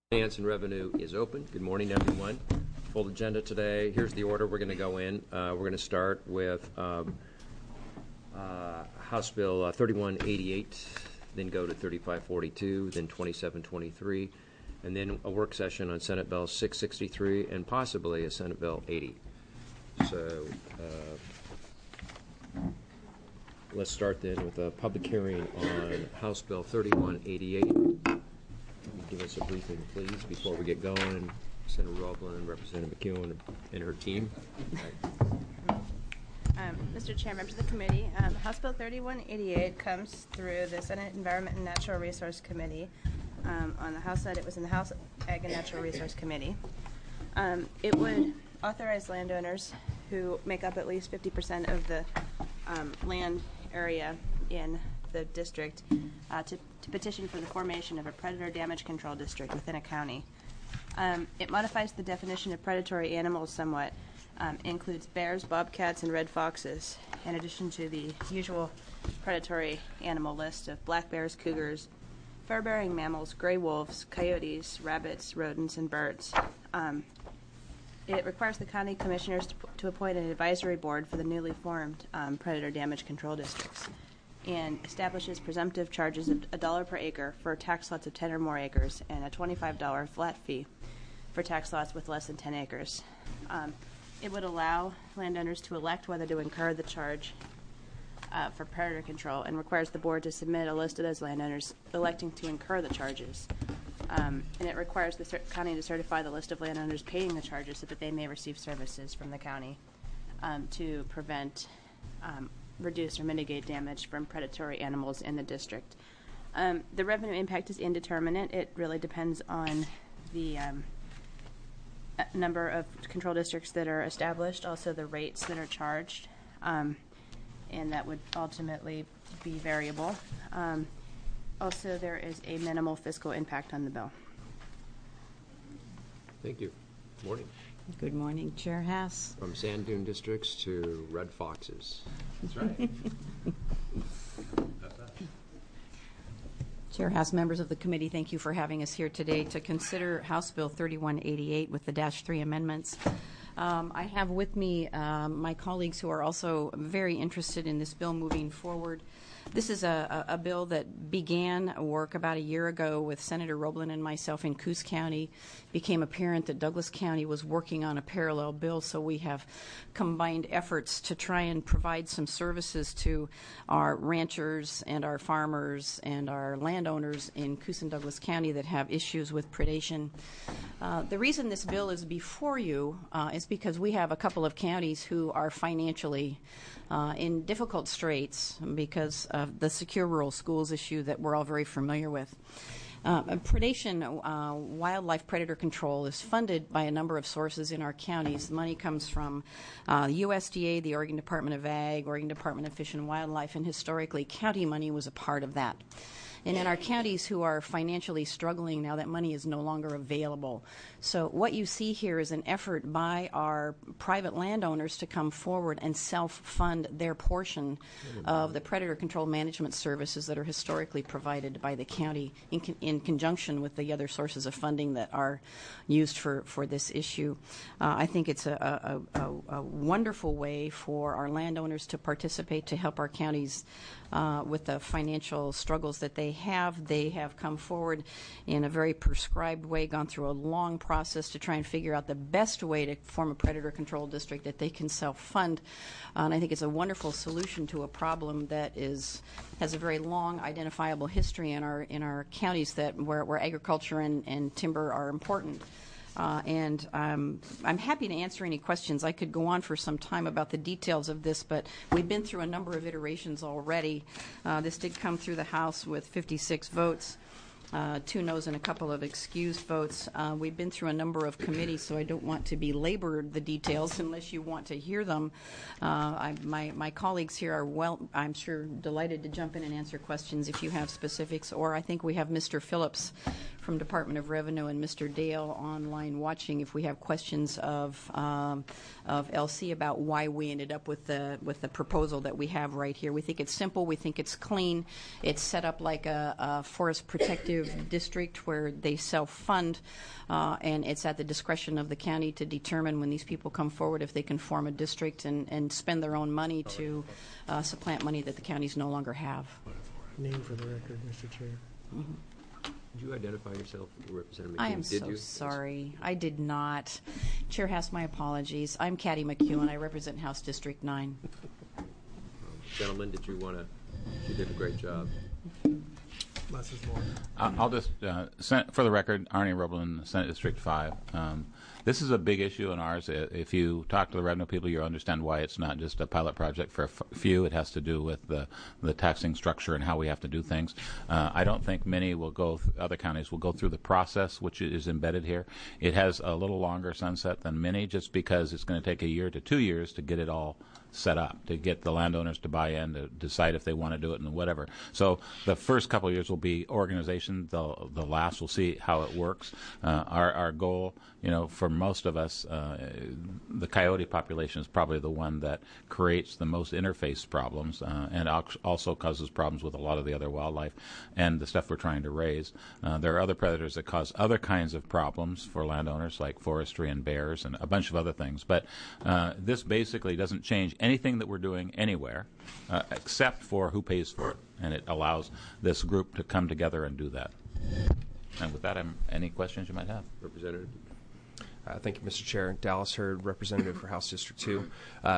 Finance and Revenue is open. Good morning, everyone. Full agenda today. Here's the order we're going to go in. We're going to start with House Bill 3188, then go to 3542, then 2723, and then a work session on Senate Bill 663 and possibly a Senate Bill 80. So let's start then with a public hearing on House Bill 3188. Give us a briefing, please, before we get going. Senator Roblin, Representative McEwen, and her team. Mr. Chair, members of the committee, House Bill 3188 comes through the Senate Environment and Natural Resource Committee. On the House side, it was in the House Ag and Natural Resource Committee. It would authorize landowners who make up at least 50% of the land area in the district to petition for the formation of a predator damage control district within a county. It modifies the definition of predatory animals somewhat, includes bears, bobcats, and red foxes, in addition to the usual predatory animal list of black bears, cougars, fur-bearing mammals, gray wolves, coyotes, rabbits, rodents, and birds. It requires the county commissioners to appoint an advisory board for the newly formed predator damage control districts, and establishes presumptive charges of $1 per acre for tax lots of 10 or more acres and a $25 flat fee for tax lots with less than 10 acres. It would allow landowners to elect whether to incur the charge for predator control, and requires the board to submit a list of those landowners electing to incur the charges. And it requires the county to certify the list of landowners paying the charges so that they may receive services from the county to prevent reduce or mitigate damage from predatory animals in the district. The revenue impact is indeterminate. It really depends on the number of control districts that are established, also the rates that are charged, and that would ultimately be variable. Also, there is a minimal fiscal impact on the bill. Thank you. Morning. Good morning, Chair Haas. From sand dune districts to red foxes. That's right. Chair Haas, members of the committee, thank you for having us here today to consider House Bill 3188 with the -3 amendments. I have with me my colleagues who are also very interested in this bill moving forward. This is a bill that began work about a year ago with Senator Roblin and myself in Coos County. Became apparent that Douglas County was working on a parallel bill, so we have combined efforts to try and provide some services to our ranchers and our farmers and our landowners in Coos and Douglas County that have issues with predation. The reason this bill is before you is because we have a couple of counties who are financially in difficult straits because of the secure rural schools issue that we're all very familiar with. Predation, wildlife predator control, is funded by a number of sources in our counties. The money comes from USDA, the Oregon Department of Ag, Oregon Department of Fish and Wildlife, and historically county money was a part of that. And in our counties who are financially struggling now, that money is no longer available. So what you see here is an effort by our private landowners to come forward and self-fund their portion of the predator control management services that are historically provided by the county in conjunction with the other sources of funding that are used for this issue. I think it's a wonderful way for our landowners to participate to help our counties with the financial struggles that they have. They have come forward in a very prescribed way, gone through a long process to try and figure out the best way to form a predator control district that they can self-fund. And I think it's a wonderful solution to a problem that has a very long identifiable history in our counties where agriculture and timber are important. And I'm happy to answer any questions. I could go on for some time about the details of this, but we've been through a number of iterations already. This did come through the House with 56 votes. 2 noes and a couple of excused votes. We've been through a number of committees, so I don't want to belabor the details unless you want to hear them. My colleagues here are, I'm sure, delighted to jump in and answer questions if you have specifics, or I think we have Mr. Phillips from Department of Revenue and Mr. Dale online watching if we have questions of LC about why we ended up with the proposal that we have right here. We think it's simple. We think it's clean. It's set up like a forest protective district where they self-fund, and it's at the discretion of the county to determine when these people come forward if they can form a district and spend their own money to supplant money that the counties no longer have. Name for the record, Mr. Chair. Did you identify yourself, Representative McKeon? I am Did so you? sorry. I did not. Chair has my apologies. I'm Kathy McEwen. I represent House District 9. Gentlemen, did you want to? You did a great job. Less is more. I'll just, for the record, Arnie Roblin, Senate District 5. This is a big issue in ours. If you talk to the revenue people, you'll understand why it's not just a pilot project for a few. It has to do with the taxing structure and how we have to do things. I don't think many will go, other counties will go through the process which is embedded here. It has a little longer sunset than many just because it's going to take a year to 2 years to get it all set up, to get the landowners to buy in, to decide if they want to do it and whatever. So the first couple of years will be organization. The last we'll see how it works. Our goal, for most of us, the coyote population is probably the one that creates the most interface problems and also causes problems with a lot of the other wildlife and the stuff we're trying to raise. There are other predators that cause other kinds of problems for landowners like forestry and bears and a bunch of other things. But this basically doesn't change anything that we're doing anywhere except for who pays for it. And it allows this group to come together and do that. And with that, any questions you might have? Representative. Thank you, Mr. Chair. Dallas Hurd, representative for House District 2.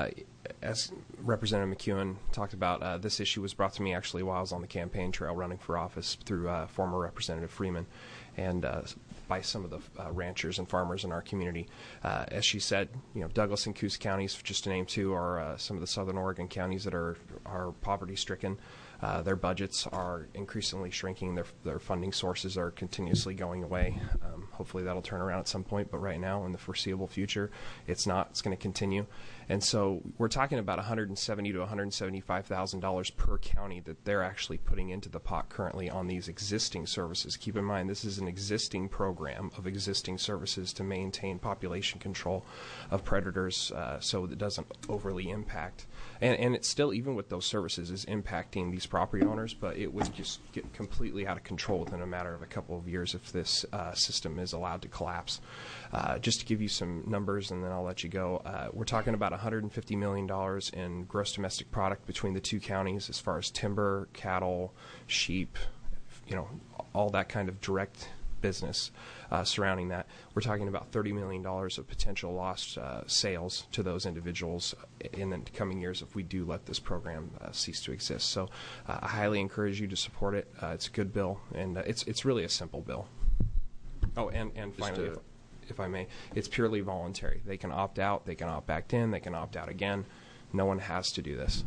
As Representative McEwen talked about, this issue was brought to me actually while I was on the campaign trail running for office through former Representative Freeman and by some of the ranchers and farmers in our community. As she said, Douglas and Coos counties, just to name two, are some of the southern Oregon counties that are poverty-stricken. Their budgets are increasingly shrinking. Their funding sources are continuously going away. Hopefully that'll turn around at some point, but right now in the foreseeable future, it's not. It's going to continue. And so we're talking about $170,000 to $175,000 per county that they're actually putting into the pot currently on these existing services. Keep in mind, this is an existing program of existing services to maintain population control of predators so that it doesn't overly impact. And it's still, even with those services, is impacting these property owners, but it would just get completely out of control within a matter of a couple of years if this system is allowed to collapse. Just to give you some numbers, and then I'll let you go, we're talking about $150 million in gross domestic product between the two counties as far as timber, cattle, sheep, all that kind of direct business surrounding that. We're talking about $30 million of potential lost sales to those individuals in the coming years if we do let this program cease to exist. So I highly encourage you to support it. It's a good bill, and it's really a simple bill. Oh, and finally, if I may, it's purely voluntary. They can opt out, they can opt back in, they can opt out again. No one has to do this.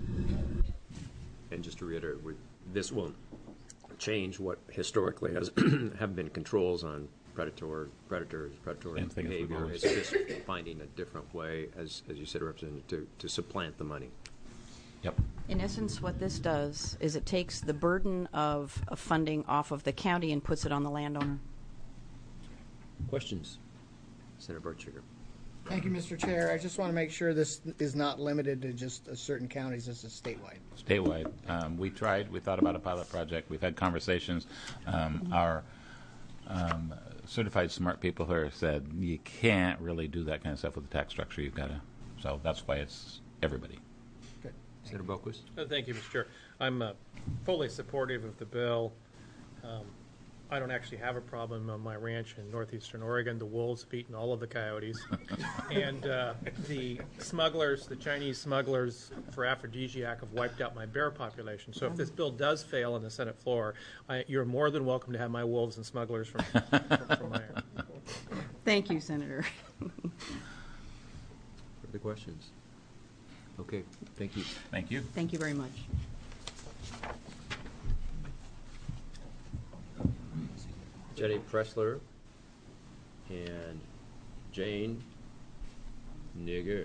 And just to reiterate, this won't change what historically has have been controls on predators, behavior. It's just finding a different way, as you said, Representative, to supplant the money. Yep. In essence, what this does is it takes the burden of funding off of the county and puts it on the landowner. Questions? Senator Bertschiger. Thank you, Mr. Chair. I just want to make sure this is not limited to just certain counties. This is statewide. Statewide. We tried. We thought about a pilot project. We've had conversations. Our certified smart people here said you can't really do that kind of stuff with the tax structure. You've got to. So that's why it's everybody. Good. Senator Boquist. Thank you, Mr. Chair. I'm fully supportive of the bill. I don't actually have a problem on my ranch in northeastern Oregon. The wolves have eaten all of the coyotes. And the smugglers, the Chinese smugglers for aphrodisiac have wiped out my bear population. So if this bill does fail on the Senate floor, you're more than welcome to have my wolves and smugglers from my area. Thank you, Senator. Further questions? Okay, thank you. Thank you. Thank you very much. Jenny Pressler and Jane Nigger.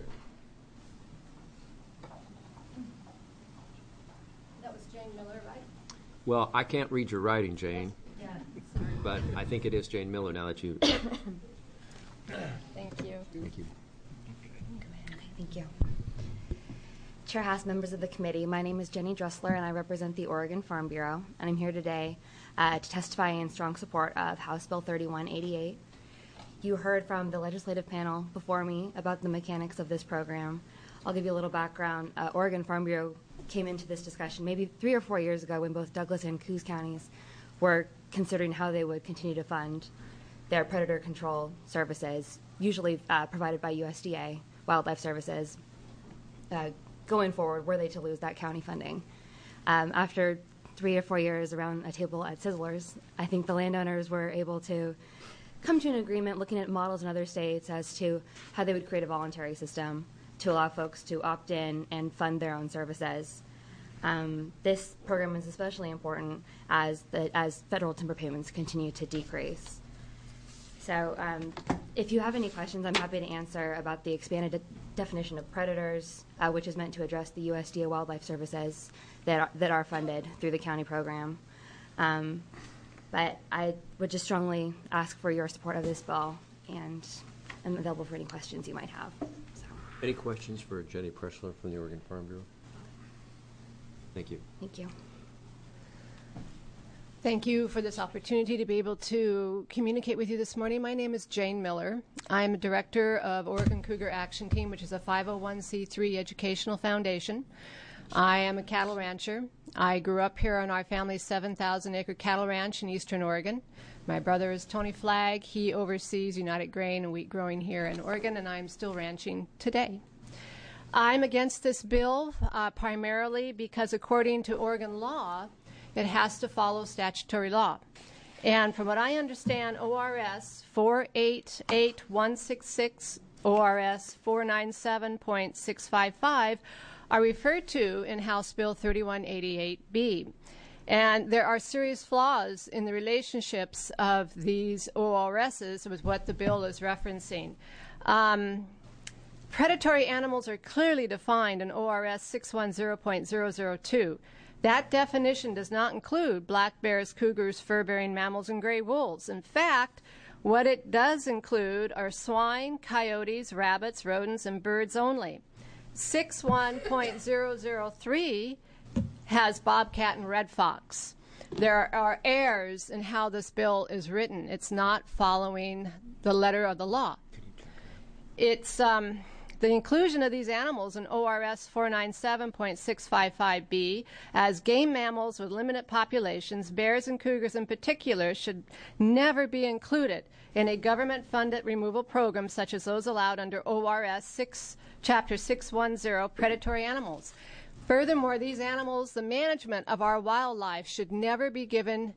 That was Jane Miller, right? Well, I can't read your writing, Jane. Yeah, sorry. but I think it is Jane Miller now that you. Thank you. Thank you. Thank you. Chair Haas, members of the committee, my name is Jenny Dressler, and I represent the Oregon Farm Bureau, and I'm here today to testify in strong support of House Bill 3188. You heard from the legislative panel before me about the mechanics of this program. I'll give you a little background. Oregon Farm Bureau came into this discussion maybe 3 or 4 years ago when both Douglas and Coos counties were considering how they would continue to fund their predator control services, usually provided by USDA, Wildlife Services, going forward, were they to lose that county funding. After 3 or 4 years around a table at Sizzlers, I think the landowners were able to come to an agreement looking at models in other states as to how they would create a voluntary system to allow folks to opt in and fund their own services. This program is especially important as federal timber payments continue to decrease. So if you have any questions, I'm happy to answer about the expanded definition of predators, which is meant to address the USDA Wildlife Services that are funded through the county program. But I would just strongly ask for your support of this bill, and I'm available for any questions you might have. So. Any questions for Jenny Dressler from the Oregon Farm Bureau? Thank you. Thank you. Thank you for this opportunity to be able to communicate with you this morning. My name is Jane Miller. I'm a director of Oregon Cougar Action Team, which is a 501c3 educational foundation. I am a cattle rancher. I grew up here on our family's 7,000-acre cattle ranch in eastern Oregon. My brother is Tony Flagg. He oversees United Grain and wheat growing here in Oregon, and I'm still ranching today. I'm against this bill primarily because, according to Oregon law, it has to follow statutory law. And from what I understand, ORS 488166, ORS 497.655 are referred to in House Bill 3188B. And there are serious flaws in the relationships of these ORSs with what the bill is referencing. Predatory animals are clearly defined in ORS 610.002. That definition does not include black bears, cougars, fur-bearing mammals, and gray wolves. In fact, what it does include are swine, coyotes, rabbits, rodents, and birds only. 61.003 has bobcat and red fox. There are errors in how this bill is written. It's not following the letter of the law. It's the inclusion of these animals in ORS 497.655B as game mammals with limited populations, bears and cougars in particular, should never be included in a government-funded removal program such as those allowed under ORS Chapter 610, Predatory Animals. Furthermore, these animals, the management of our wildlife should never be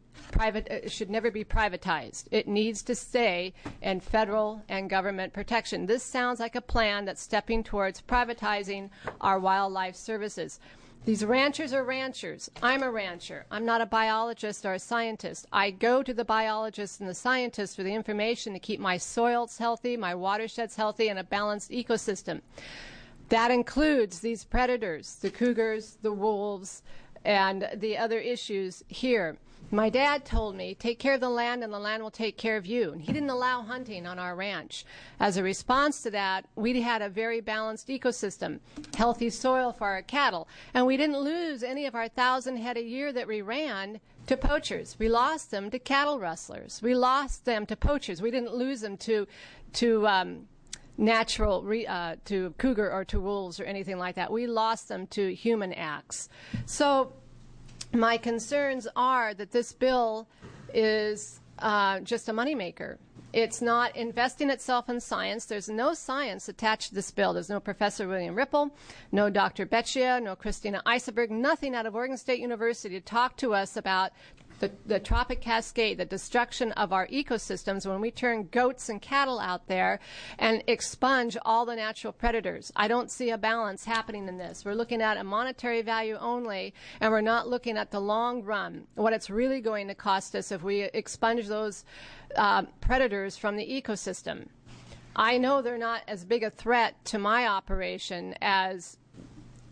privatized. It needs to stay in federal and government protection. This sounds like a plan that's stepping towards privatizing our wildlife services. These ranchers are ranchers. I'm a rancher. I'm not a biologist or a scientist. I go to the biologists and the scientists for the information to keep my soils healthy, my watersheds healthy, and a balanced ecosystem. That includes these predators, the cougars, the wolves, and the other issues here. My dad told me, take care of the land and the land will take care of you. And he didn't allow hunting on our ranch. As a response to that, we had a very balanced ecosystem, healthy soil for our cattle. And we didn't lose any of our 1,000 head a year that we ran to poachers. We lost them to cattle rustlers. We lost them to poachers. We didn't lose them to cougar or to wolves or anything like that. We lost them to human acts. So my concerns are that this bill is just a moneymaker. It's not investing itself in science. There's no science attached to this bill. There's no Professor William Ripple, no Dr. Beccia, no Christina Eisenberg, nothing out of Oregon State University to talk to us about the trophic cascade, the destruction of our ecosystems when we turn goats and cattle out there and expunge all the natural predators. I don't see a balance happening in this. We're looking at a monetary value only, and we're not looking at the long run, what it's really going to cost us if we expunge those predators from the ecosystem. I know they're not as big a threat to my operation as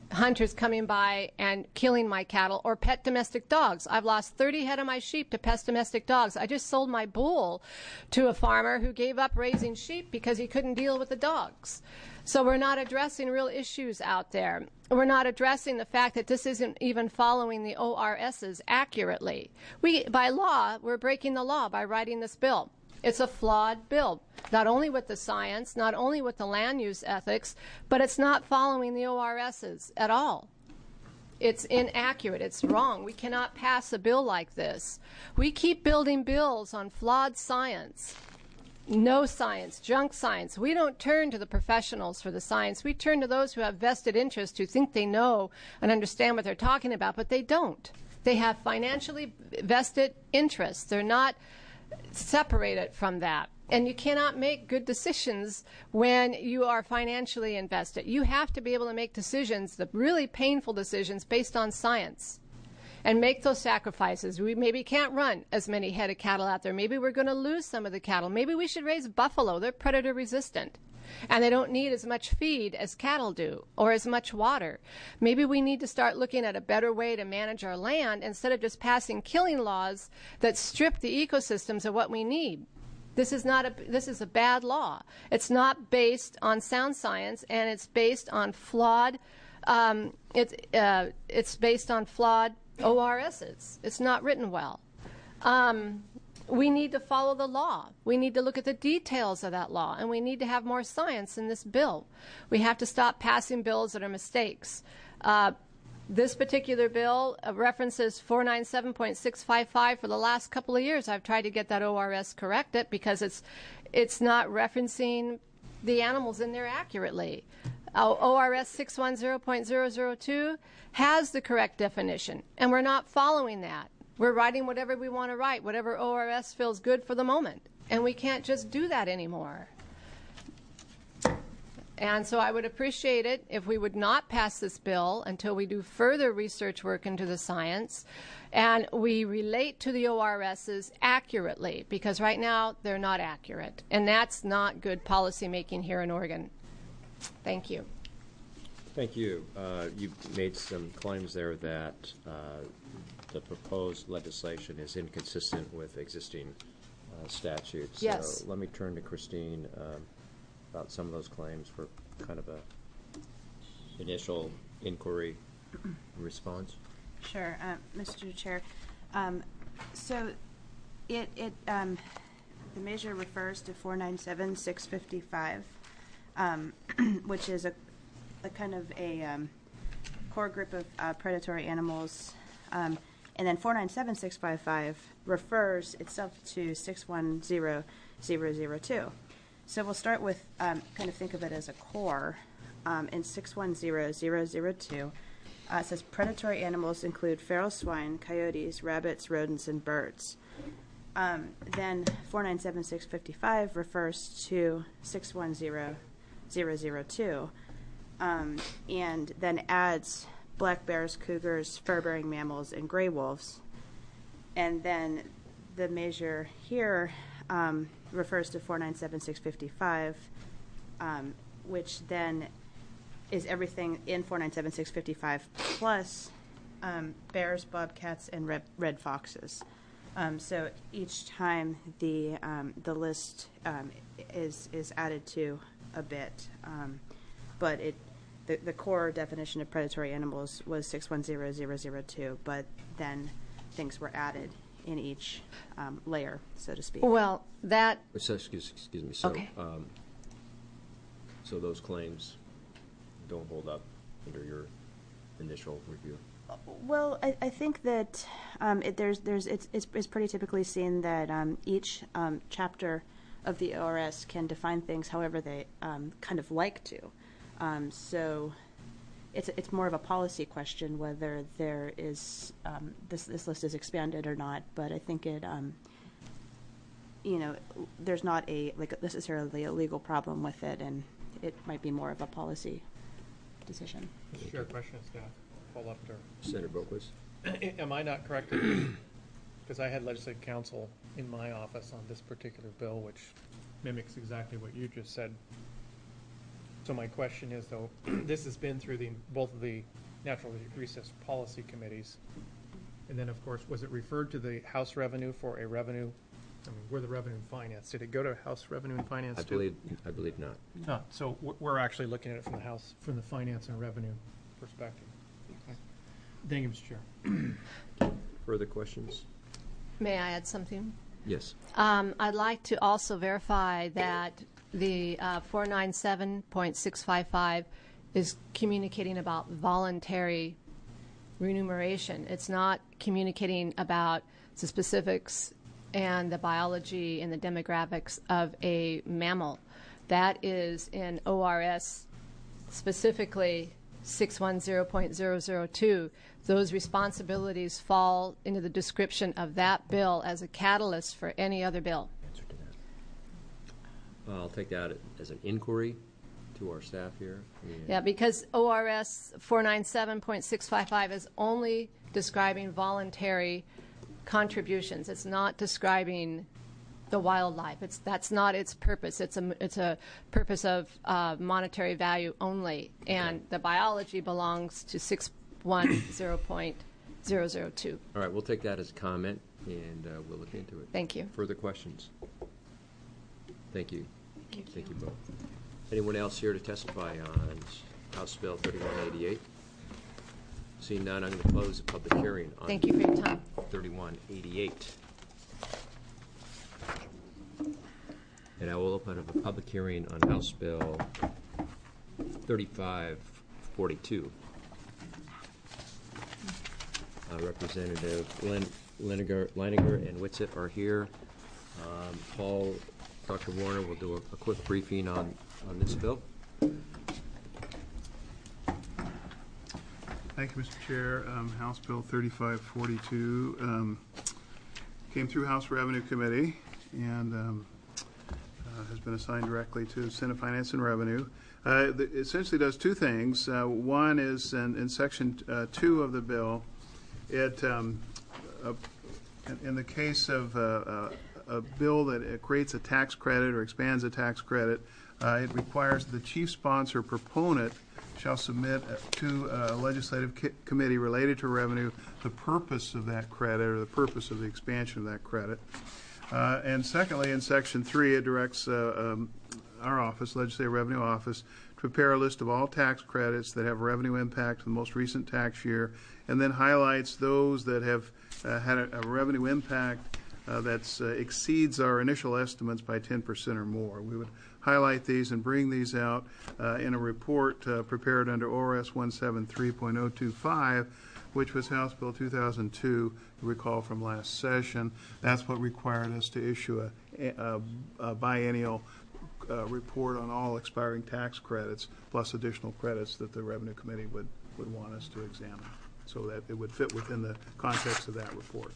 hunters coming by and killing my cattle, or pet domestic dogs. I've lost 30 head of my sheep to pet domestic dogs. I just sold my bull to a farmer who gave up raising sheep because he couldn't deal with the dogs. So we're not addressing real issues out there. We're not addressing the fact that this isn't even following the ORSs accurately. By law, we're breaking the law by writing this bill. It's a flawed bill, not only with the science, not only with the land use ethics, but it's not following the ORSs at all. It's inaccurate. It's wrong. We cannot pass a bill like this. We keep building bills on flawed science. No science, junk science. We don't turn to the professionals for the science. We turn to those who have vested interest, who think they know and understand what they're talking about, but they don't. They have financially vested interests. They're not separated from that. And you cannot make good decisions when you are financially invested. You have to be able to make decisions, the really painful decisions, based on science, and make those sacrifices. We maybe can't run as many head of cattle out there. Maybe we're going to lose some of the cattle. Maybe we should raise buffalo. They're predator resistant, and they don't need as much feed as cattle do, or as much water. Maybe we need to start looking at a better way to manage our land instead of just passing killing laws that strip the ecosystems of what we need. This is a bad law. It's not based on sound science, and it's based on flawed. It's based on flawed ORSs. It's not written well. We need to follow the law. We need to look at the details of that law, and we need to have more science in this bill. We have to stop passing bills that are mistakes. This particular bill references 497.655 for the last couple of years. I've tried to get that ORS corrected because it's not referencing the animals in there accurately. ORS 610.002 has the correct definition, and we're not following that. We're writing whatever we want to write, whatever ORS feels good for the moment, and we can't just do that anymore. And so I would appreciate it if we would not pass this bill until we do further research work into the science and we relate to the ORSs accurately, because right now they're not accurate, and that's not good policy making here in Oregon. Thank you. Thank you. You made some claims there that the proposed legislation is inconsistent with existing statutes. Yes. So let me turn to Christine about some of those claims for kind of a initial inquiry and response. Sure, Mr. Chair. So the measure refers to 497-655, which is a kind of a core group of predatory animals. And then 497-655 refers itself to 610-002. So we'll start with kind of think of it as a core. In 610-002, it says predatory animals include feral swine, coyotes, rabbits, rodents, and birds. Then 497-655 refers to 610-002, and then adds black bears, cougars, fur-bearing mammals, and gray wolves. And then the measure here refers to 497-655, which then is everything in 497-655 plus bears, bobcats, and red foxes. So each time the list is added to a bit, but the core definition of predatory animals was 610-002, but then things were added in each layer, so to speak. Well, that... So, excuse me. So, okay. So those claims don't hold up under your initial review? Well, I think that it's pretty typically seen that each chapter of the ORS can define things however they kind of like to. So it's more of a policy question whether there is this list is expanded or not. But I think it there's not necessarily a legal problem with it, and it might be more of a policy decision. Sure, question is staff. Follow up to Senator Boquist. Am I not correct? Because I had legislative counsel in my office on this particular bill, which mimics exactly what you just said. So my question is, though, this has been through both of the Natural Resource Policy Committees. And then, of course, was it referred to the House Revenue for a revenue? I mean, we're the Revenue and Finance. Did it go to House Revenue and Finance too? I believe not. No, so we're actually looking at it from the House, from the Finance and Revenue perspective. Okay. Thank you, Mr. Chair. Further questions? May I add something? Yes. I'd like to also verify that the 497.655 is communicating about voluntary remuneration. It's not communicating about the specifics and the biology and the demographics of a mammal. That is in ORS, specifically 610.002. Those responsibilities fall into the description of that bill as a catalyst for any other bill. Answer to that. I'll take that as an inquiry to our staff here. Yeah, because ORS 497.655 is only describing voluntary contributions. It's not describing the wildlife. That's not its purpose. It's a purpose of monetary value only, and the biology belongs to 610.002. All right, we'll take that as a comment, and we'll look into it. Thank you. Further questions? Thank you. Thank you both. Anyone else here to testify on House Bill 3188? Seeing none, I'm going to close the public hearing on Thank you for your time. 3188. And I will open up a public hearing on House Bill 3542. Representative Leininger and Whitsitt are here. Paul, Dr. Warner will do a quick briefing on this bill. Thank you, Mr. Chair. House Bill 3542 came through House Revenue Committee and has been assigned directly to Senate Finance and Revenue. It essentially does two things. One is in Section 2 of the bill, it in the case of a bill that creates a tax credit or expands a tax credit, it requires the chief sponsor proponent shall submit to a legislative committee related to revenue the purpose of that credit or the purpose of the expansion of that credit. And secondly, in Section 3, it directs our office, Legislative Revenue Office, to prepare a list of all tax credits that have revenue impact in the most recent tax year, and then highlights those that have had a revenue impact that exceeds our initial estimates by 10% or more. We would highlight these and bring these out in a report prepared under ORS 173.025, which was House Bill 2002, you recall from last session. That's what required us to issue a biennial report on all expiring tax credits, plus additional credits that the Revenue Committee would want us to examine, so that it would fit within the context of that report.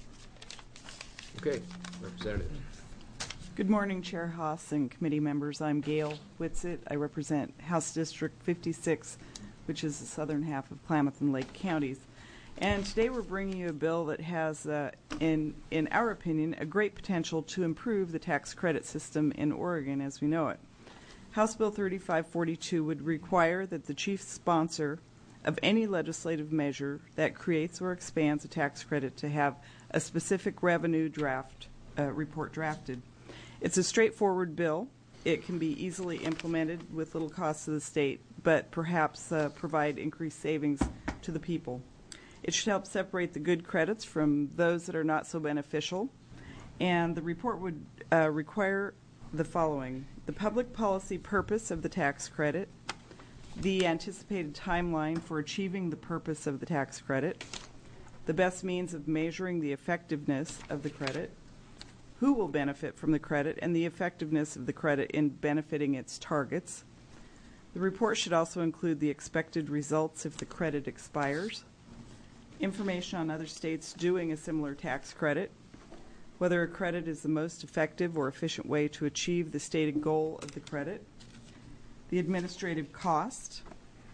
Okay, Representative. Good morning, Chair Haas and committee members. I'm Gail Whitsitt. I represent House District 56, which is the southern half of Klamath and Lake counties. And today we're bringing you a bill that has, in our opinion, a great potential to improve the tax credit system in Oregon as we know it. House Bill 3542 would require that the chief sponsor of any legislative measure that creates or expands a tax credit to have a specific revenue report drafted. It's a straightforward bill. It can be easily implemented with little cost to the state, but perhaps provide increased savings to the people. It should help separate the good credits from those that are not so beneficial. And the report would require the following: the public policy purpose of the tax credit, the anticipated timeline for achieving the purpose of the tax credit, the best means of measuring the effectiveness of the credit, who will benefit from the credit, and the effectiveness of the credit in benefiting its targets. The report should also include the expected results if the credit expires, information on other states doing a similar tax credit, whether a credit is the most effective or efficient way to achieve the stated goal of the credit, the administrative cost.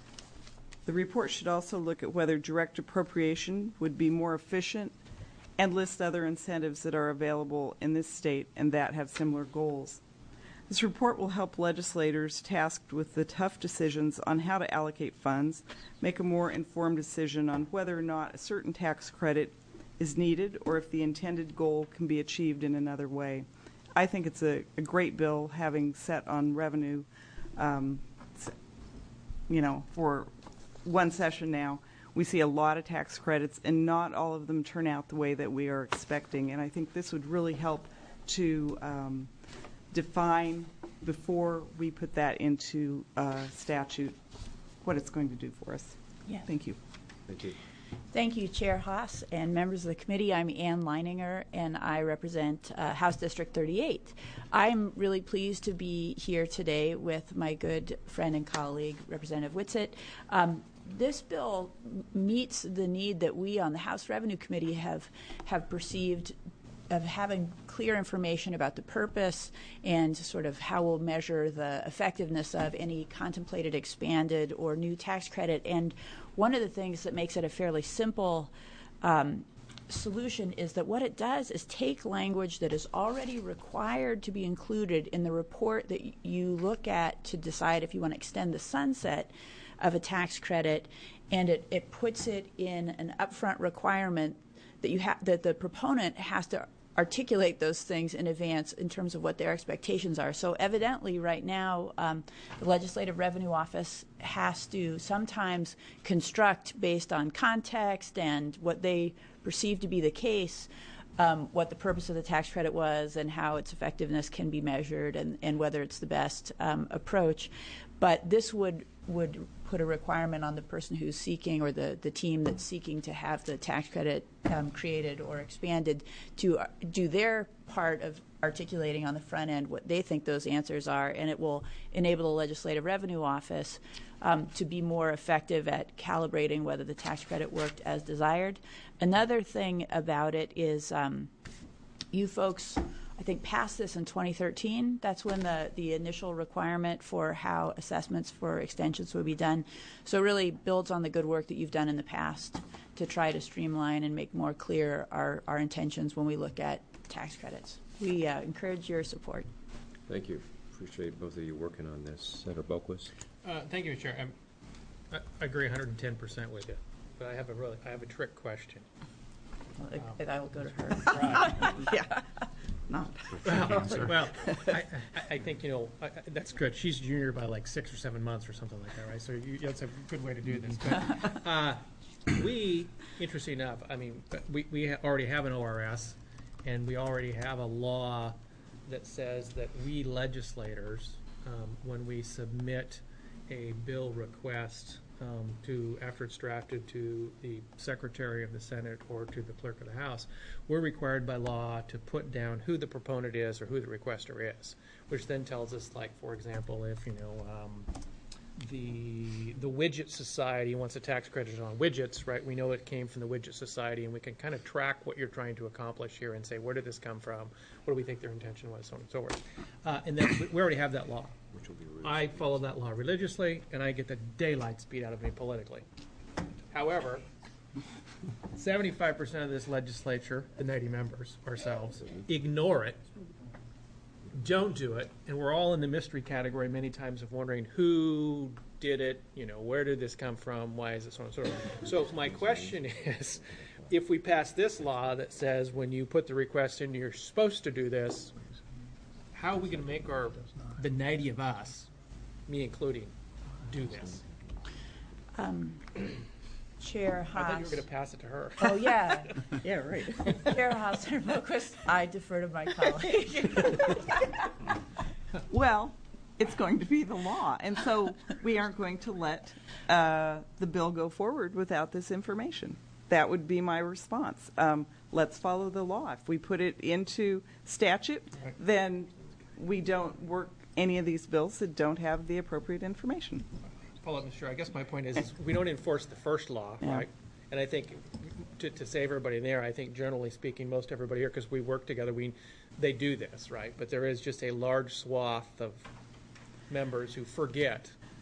The report should also look at whether direct appropriation would be more efficient and list other incentives that are available in this state and that have similar goals. This report will help legislators tasked with the tough decisions on how to allocate funds make a more informed decision on whether or not a certain tax credit is needed or if the intended goal can be achieved in another way. I think it's a great bill, having set on revenue, for one session now. We see a lot of tax credits, and not all of them turn out the way that we are expecting. And I think this would really help to define, before we put that into statute, what it's going to do for us. Yeah. Thank you. Thank you. Thank you, Chair Haas and members of the committee. I'm Ann Leininger, and I represent House District 38. I'm really pleased to be here today with my good friend and colleague, Representative Whitsitt. This bill meets the need that we on the House Revenue Committee have perceived of having clear information about the purpose and sort of how we'll measure the effectiveness of any contemplated expanded or new tax credit. And one of the things that makes it a fairly simple solution is that what it does is take language that is already required to be included in the report that you look at to decide if you want to extend the sunset of a tax credit, and it puts it in an upfront requirement that that the proponent has to articulate those things in advance in terms of what their expectations are. So evidently right now the Legislative Revenue Office has to sometimes construct based on context and what they perceive to be the case, what the purpose of the tax credit was and how its effectiveness can be measured and whether it's the best approach. But this would put a requirement on the person who's seeking, or the team that's seeking to have the tax credit created or expanded, to do their part of articulating on the front end what they think those answers are, and it will enable the Legislative Revenue Office to be more effective at calibrating whether the tax credit worked as desired. Another thing about it is you folks, I think, passed this in 2013. That's when the initial requirement for how assessments for extensions would be done. So it really builds on the good work that you've done in the past to try to streamline and make more clear our intentions when we look at tax credits. We encourage your support. Thank you. Appreciate both of you working on this. Senator Boquist. Thank you, Mr. Chair. I agree 110% with you, but I have a trick question. I will go to her. Right. Yeah. Not. Well, I think, that's good. She's junior by like 6 or 7 months or something like that, right? So that's a good way to do this. But interesting enough, I mean, we already have an ORS, and we already have a law that says that we legislators, when we submit a bill request after it's drafted to the Secretary of the Senate or to the Clerk of the House, we're required by law to put down who the proponent is or who the requester is, which then tells us, like, for example, if the Widget Society wants a tax credit on widgets, right? We know it came from the Widget Society, and we can kind of track what you're trying to accomplish here and say, where did this come from? What do we think their intention was, so on and so forth. And then we already have that law. I follow that law religiously, and I get the daylights beat out of me politically. However, 75% of this legislature, the 90 members, ourselves, ignore it, don't do it, and we're all in the mystery category many times of wondering who did it, where did this come from, why is it so on and so forth. So my question is, if we pass this law that says when you put the request in, you're supposed to do this, how are we going to make the 90 of us, me including, do this? Chair Haas. I thought you were going to pass it to her. Oh, yeah. Yeah, right. Chair Haas and Boquist, I defer to my colleague. Well, it's going to be the law, and so we aren't going to let the bill go forward without this information. That would be my response. Let's follow the law. If we put it into statute, then we don't work any of these bills that don't have the appropriate information. Follow up, Mr. Chair. I guess my point is we don't enforce the first law, right? And I think to save everybody there, I think generally speaking, most everybody here, because we work together, they do this, right? But there is just a large swath of members who forget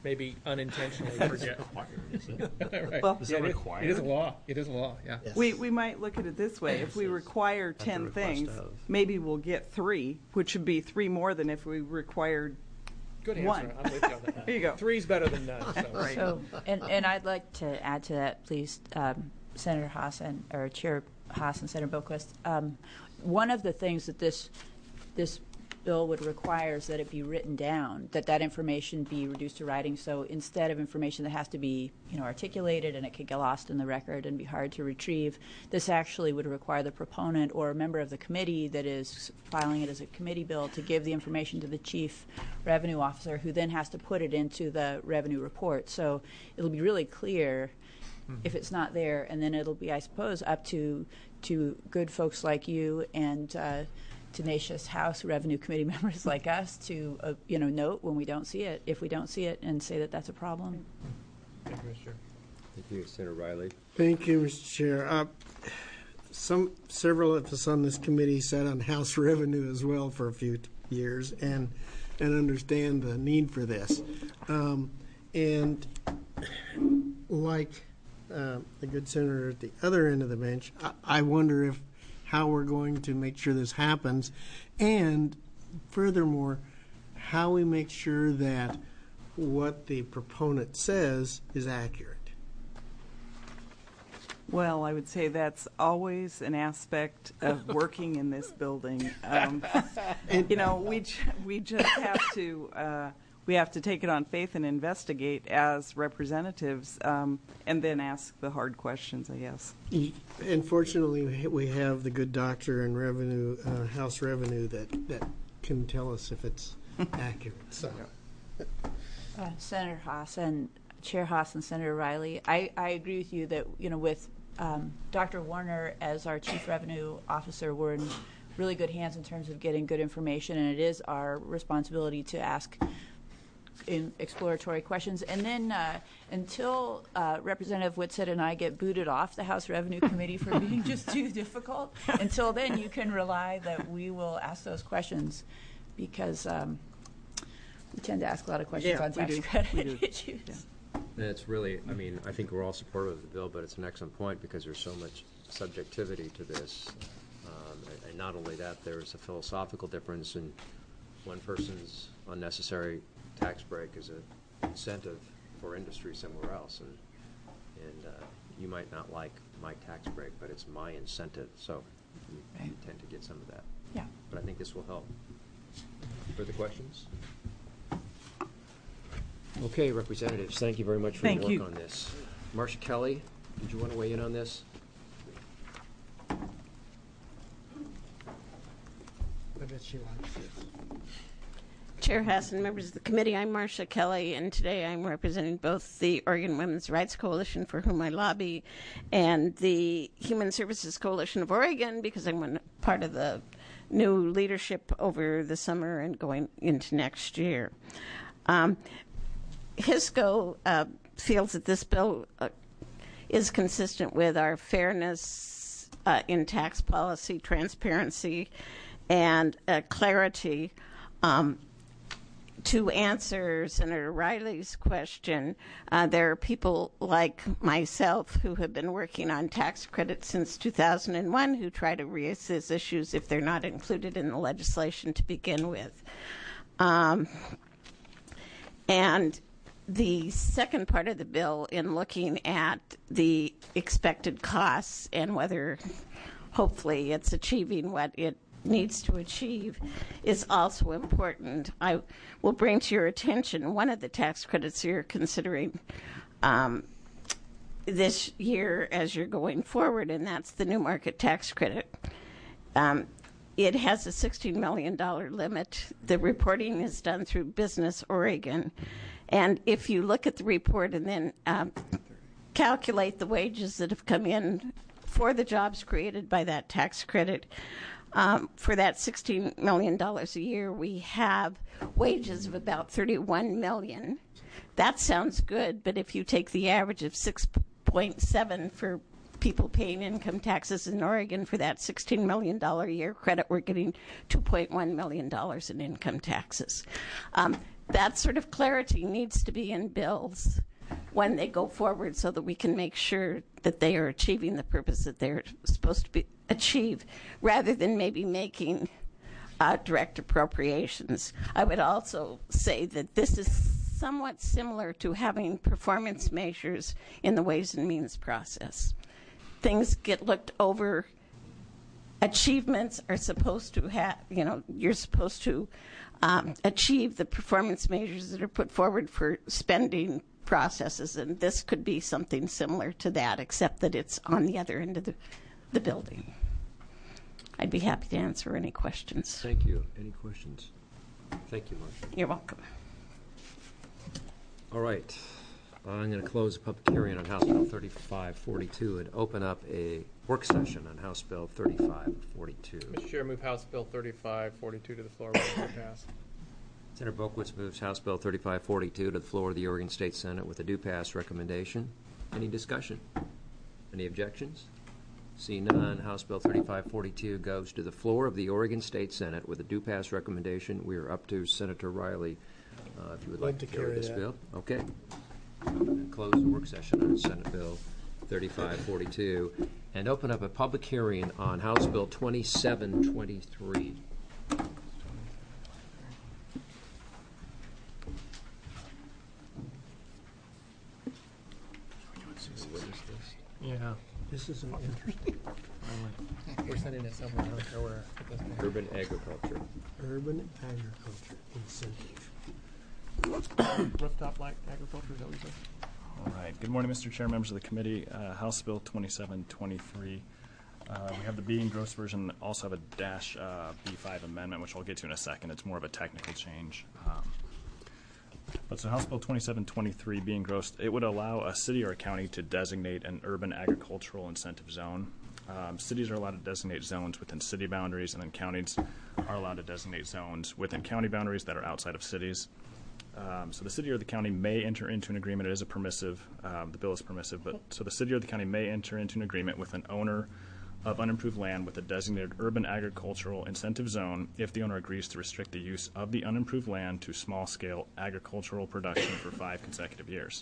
maybe unintentionally forget. Right. Well, Yeah, it is a law. It is a law, yeah. We might look at it this way. If we require 10 things, maybe we'll get 3, which would be 3 more than if we required Good answer. 1. I'm with you on that. There you go. 3's better than none. So. Right. So, and I'd like to add to that, please, Senator Haas or Chair Haas and Senator Boquist. One of the things that this bill would require is that it be written down, that information be reduced to writing. So instead of information that has to be, articulated and it could get lost in the record and be hard to retrieve, this actually would require the proponent or a member of the committee that is filing it as a committee bill to give the information to the chief revenue officer, who then has to put it into the revenue report. So it'll be really clear if it's not there, and then it'll be, I suppose, up to good folks like you and tenacious House Revenue Committee members like us to, note when we don't see it, if we don't see it, and say that that's a problem. Thank you, Mr. Chair. Thank you, Senator Riley. Thank you, Mr. Chair. Several of us on this committee sat on House Revenue as well for a few years and understand the need for this. And like the good senator at the other end of the bench, I wonder how we're going to make sure this happens, and furthermore, how we make sure that what the proponent says is accurate. Well, I would say that's always an aspect of working in this building. We just have to we have to take it on faith and investigate as representatives, and then ask the hard questions, I guess. And fortunately, we have the good doctor in revenue, House Revenue, that can tell us if it's accurate. So, Senator Haas and Chair Haas and Senator Riley, I agree with you that with Dr. Warner as our Chief Revenue Officer, we're in really good hands in terms of getting good information, and it is our responsibility to ask in exploratory questions. And then until Representative Whitsett and I get booted off the House Revenue Committee for being just too difficult, until then you can rely that we will ask those questions, because we tend to ask a lot of questions on tax credit issues. Yeah. And it's really, I think we're all supportive of the bill, but it's an excellent point because there's so much subjectivity to this. And not only that, there's a philosophical difference in one person's unnecessary tax break is an incentive for industry somewhere else, and you might not like my tax break, but it's my incentive, so you tend to get some of that. Yeah. But I think this will help. Further questions? Okay, representatives, thank you very much for your work on this. Marcia Kelly, did you want to weigh in on this? I bet she likes it. Chair Haas and members of the committee, I'm Marcia Kelly, and today I'm representing both the Oregon Women's Rights Coalition, for whom I lobby, and the Human Services Coalition of Oregon, because I'm part of the new leadership over the summer and going into next year. HISCO feels that this bill is consistent with our fairness in tax policy, transparency, and clarity. To answer Senator Riley's question, there are people like myself who have been working on tax credits since 2001 who try to raise these issues if they're not included in the legislation to begin with. And the second part of the bill, in looking at the expected costs and whether hopefully it's achieving what it needs to achieve, is also important. I will bring to your attention one of the tax credits you're considering this year as you're going forward, and that's the new market tax credit. It has a $16 million limit. The reporting is done through Business Oregon. And if you look at the report and then calculate the wages that have come in for the jobs created by that tax credit, for that $16 million a year, we have wages of about $31 million. That sounds good, but if you take the average of 6.7 for people paying income taxes in Oregon for that $16 million a year credit, we're getting $2.1 million in income taxes. That sort of clarity needs to be in bills when they go forward so that we can make sure that they are achieving the purpose that they're supposed to achieve, rather than maybe making direct appropriations. I would also say that this is somewhat similar to having performance measures in the Ways and Means process. Things get looked over. Achievements are supposed to have, you're supposed to achieve the performance measures that are put forward for spending processes, and this could be something similar to that, except that it's on the other end of the building. I'd be happy to answer any questions. Thank you. Any questions? Thank you, Marcia. You're welcome. All right. I'm going to close the public hearing on House Bill 3542 and open up a work session on House Bill 3542. Mr. Chair, move House Bill 3542 to the floor when it passed. Senator Boakowitz moves House Bill 3542 to the floor of the Oregon State Senate with a do pass recommendation. Any discussion? Any objections? See none, House Bill 3542 goes to the floor of the Oregon State Senate with a do pass recommendation. We are up to Senator Riley, if you would like to carry this bill. Okay. Close the work session on Senate Bill 3542 and open up a public hearing on House Bill 2723. Yeah. This is an interesting. We're sending it somewhere. I don't know where. Urban agriculture. Urban agriculture incentive. Rooftop light agriculture, is that what you said? All right. Good morning, Mr. Chair, members of the committee. House Bill 2723. We have the B and gross version, also have a -B5 amendment, which I'll get to in a second. It's more of a technical change. But so House Bill 2723 being grossed, it would allow a city or a county to designate an urban agricultural incentive zone. Cities are allowed to designate zones within city boundaries, and then counties are allowed to designate zones within county boundaries that are outside of cities. So the city or the county may enter into an agreement. It is a permissive, the bill is permissive, but so the city or the county may enter into an agreement with an owner of unimproved land with a designated urban agricultural incentive zone if the owner agrees to restrict the use of the unimproved land to small-scale agricultural production for 5 consecutive years.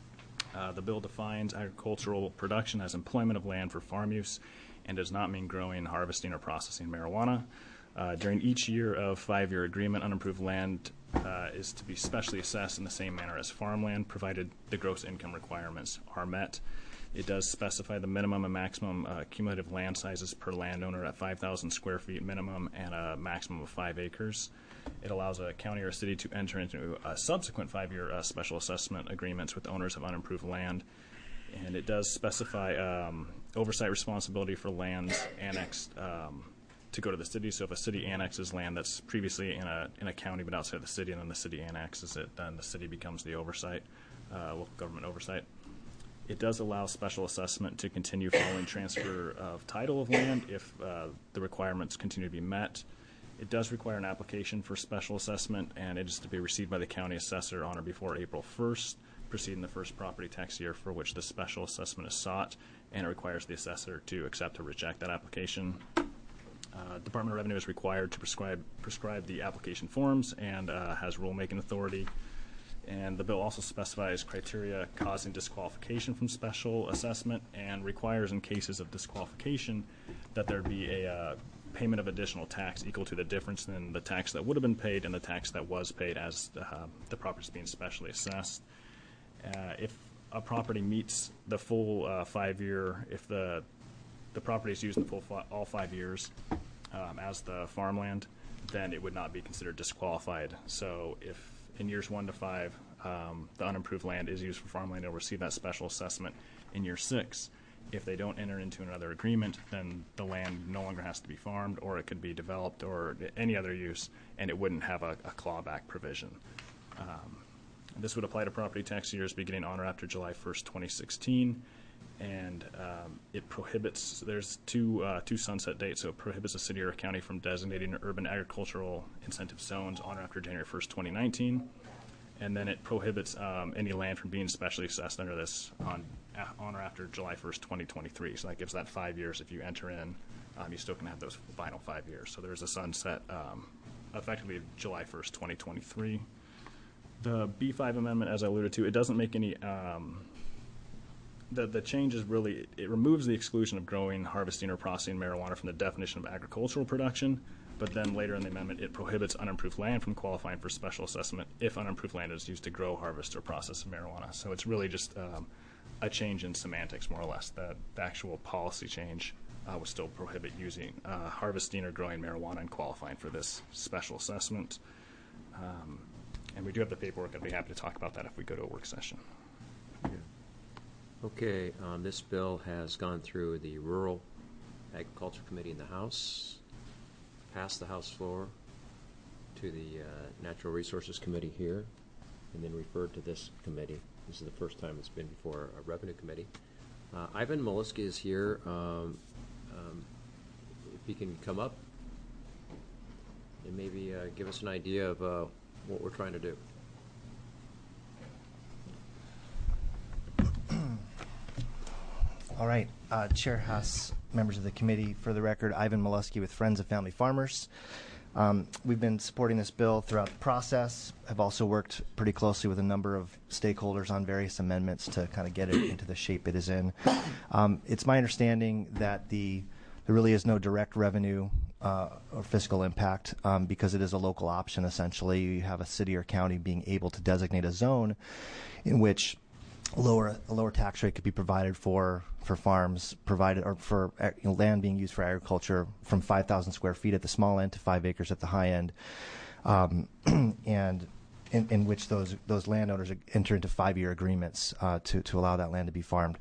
The bill defines agricultural production as employment of land for farm use and does not mean growing, harvesting, or processing marijuana. During each year of 5-year agreement, unimproved land is to be specially assessed in the same manner as farmland, provided the gross income requirements are met. It does specify the minimum and maximum cumulative land sizes per landowner at 5,000 square feet minimum and a maximum of 5 acres. It allows a county or a city to enter into a subsequent 5-year special assessment agreements with owners of unimproved land. And it does specify oversight responsibility for lands annexed to go to the city. So if a city annexes land that's previously in a county but outside the city, and then the city annexes it, then the city becomes the oversight, local government oversight. It does allow special assessment to continue following transfer of title of land if the requirements continue to be met. It does require an application for special assessment, and it is to be received by the county assessor on or before April 1st, preceding the first property tax year for which the special assessment is sought, and it requires the assessor to accept or reject that application. Department of Revenue is required to prescribe the application forms and has rulemaking authority. And the bill also specifies criteria causing disqualification from special assessment and requires, in cases of disqualification, that there be a payment of additional tax equal to the difference in the tax that would have been paid and the tax that was paid as the property is being specially assessed. If a property meets the full 5-year, if the property is used in the full all 5 years as the farmland, then it would not be considered disqualified. So if in years 1 to 5, the unimproved land is used for farmland, it'll receive that special assessment. In year 6, if they don't enter into another agreement, then the land no longer has to be farmed, or it could be developed or any other use, and it wouldn't have a clawback provision. This would apply to property tax years beginning on or after July 1st, 2016, and it prohibits, there's two sunset dates, so it prohibits a city or a county from designating urban agricultural incentive zones on or after January 1st, 2019. and then it prohibits any land from being specially assessed under this on or after July 1st, 2023. So that gives that 5 years. If you enter in, you still can have those final 5 years. So there's a sunset effectively July 1st, 2023. The B5 amendment, as I alluded to, it doesn't make any the change is really, it removes the exclusion of growing, harvesting, or processing marijuana from the definition of agricultural production, but then later in the amendment it prohibits unimproved land from qualifying for special assessment if unimproved land is used to grow, harvest, or process marijuana. So it's really just a change in semantics, more or less. The actual policy change would still prohibit using harvesting or growing marijuana and qualifying for this special assessment. And we do have the paperwork. I'd be happy to talk about that if we go to a work session. Okay, this bill has gone through the Rural Agriculture Committee in the House, passed the House floor, to the Natural Resources Committee here, and then referred to this committee. This is the first time it's been before a Revenue Committee. Ivan Moliski is here. If he can come up and maybe give us an idea of what we're trying to do. All right, Chair Haas, members of the committee, for the record, Ivan Moliski with Friends of Family Farmers. We've been supporting this bill throughout the process. I've also worked pretty closely with a number of stakeholders on various amendments to kind of get it into the shape it is in. It's my understanding that there really is no direct revenue or fiscal impact because it is a local option, essentially. You have a city or county being able to designate a zone in which a lower tax rate could be provided for farms provided, or for land being used for agriculture from 5,000 square feet at the small end to 5 acres at the high end, and in which those landowners enter into 5-year agreements to allow that land to be farmed.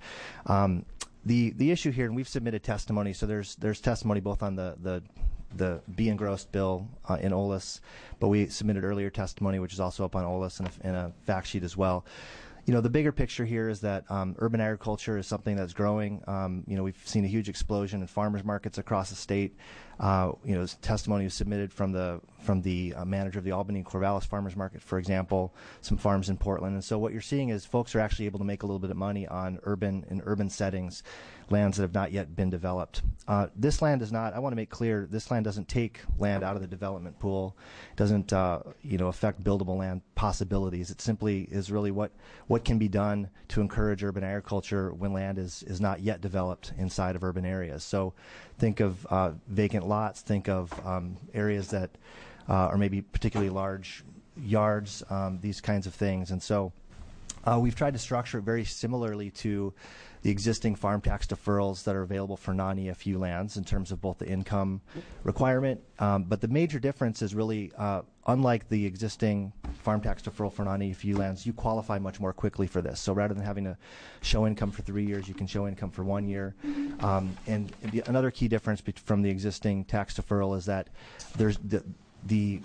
The issue here, and we've submitted testimony, so there's testimony both on the be engrossed bill in OLS, but we submitted earlier testimony, which is also up on OLS in a fact sheet as well. You know, the bigger picture here is that urban agriculture is something that's growing. We've seen a huge explosion in farmers markets across the state. Testimony was submitted from the manager of the Albany and Corvallis Farmers Market, for example, some farms in Portland. And so what you're seeing is folks are actually able to make a little bit of money on urban settings, lands that have not yet been developed. This land is not, I want to make clear, this land doesn't take land out of the development pool, doesn't affect buildable land possibilities. It simply is really what can be done to encourage urban agriculture when land is not yet developed inside of urban areas. So think of vacant lots, think of areas that are maybe particularly large yards, these kinds of things. And so we've tried to structure it very similarly to the existing farm tax deferrals that are available for non-EFU lands in terms of both the income requirement. But the major difference is really, unlike the existing farm tax deferral for non-EFU lands, you qualify much more quickly for this. So rather than having to show income for 3 years, you can show income for 1 year. Another key difference from the existing tax deferral is that there's the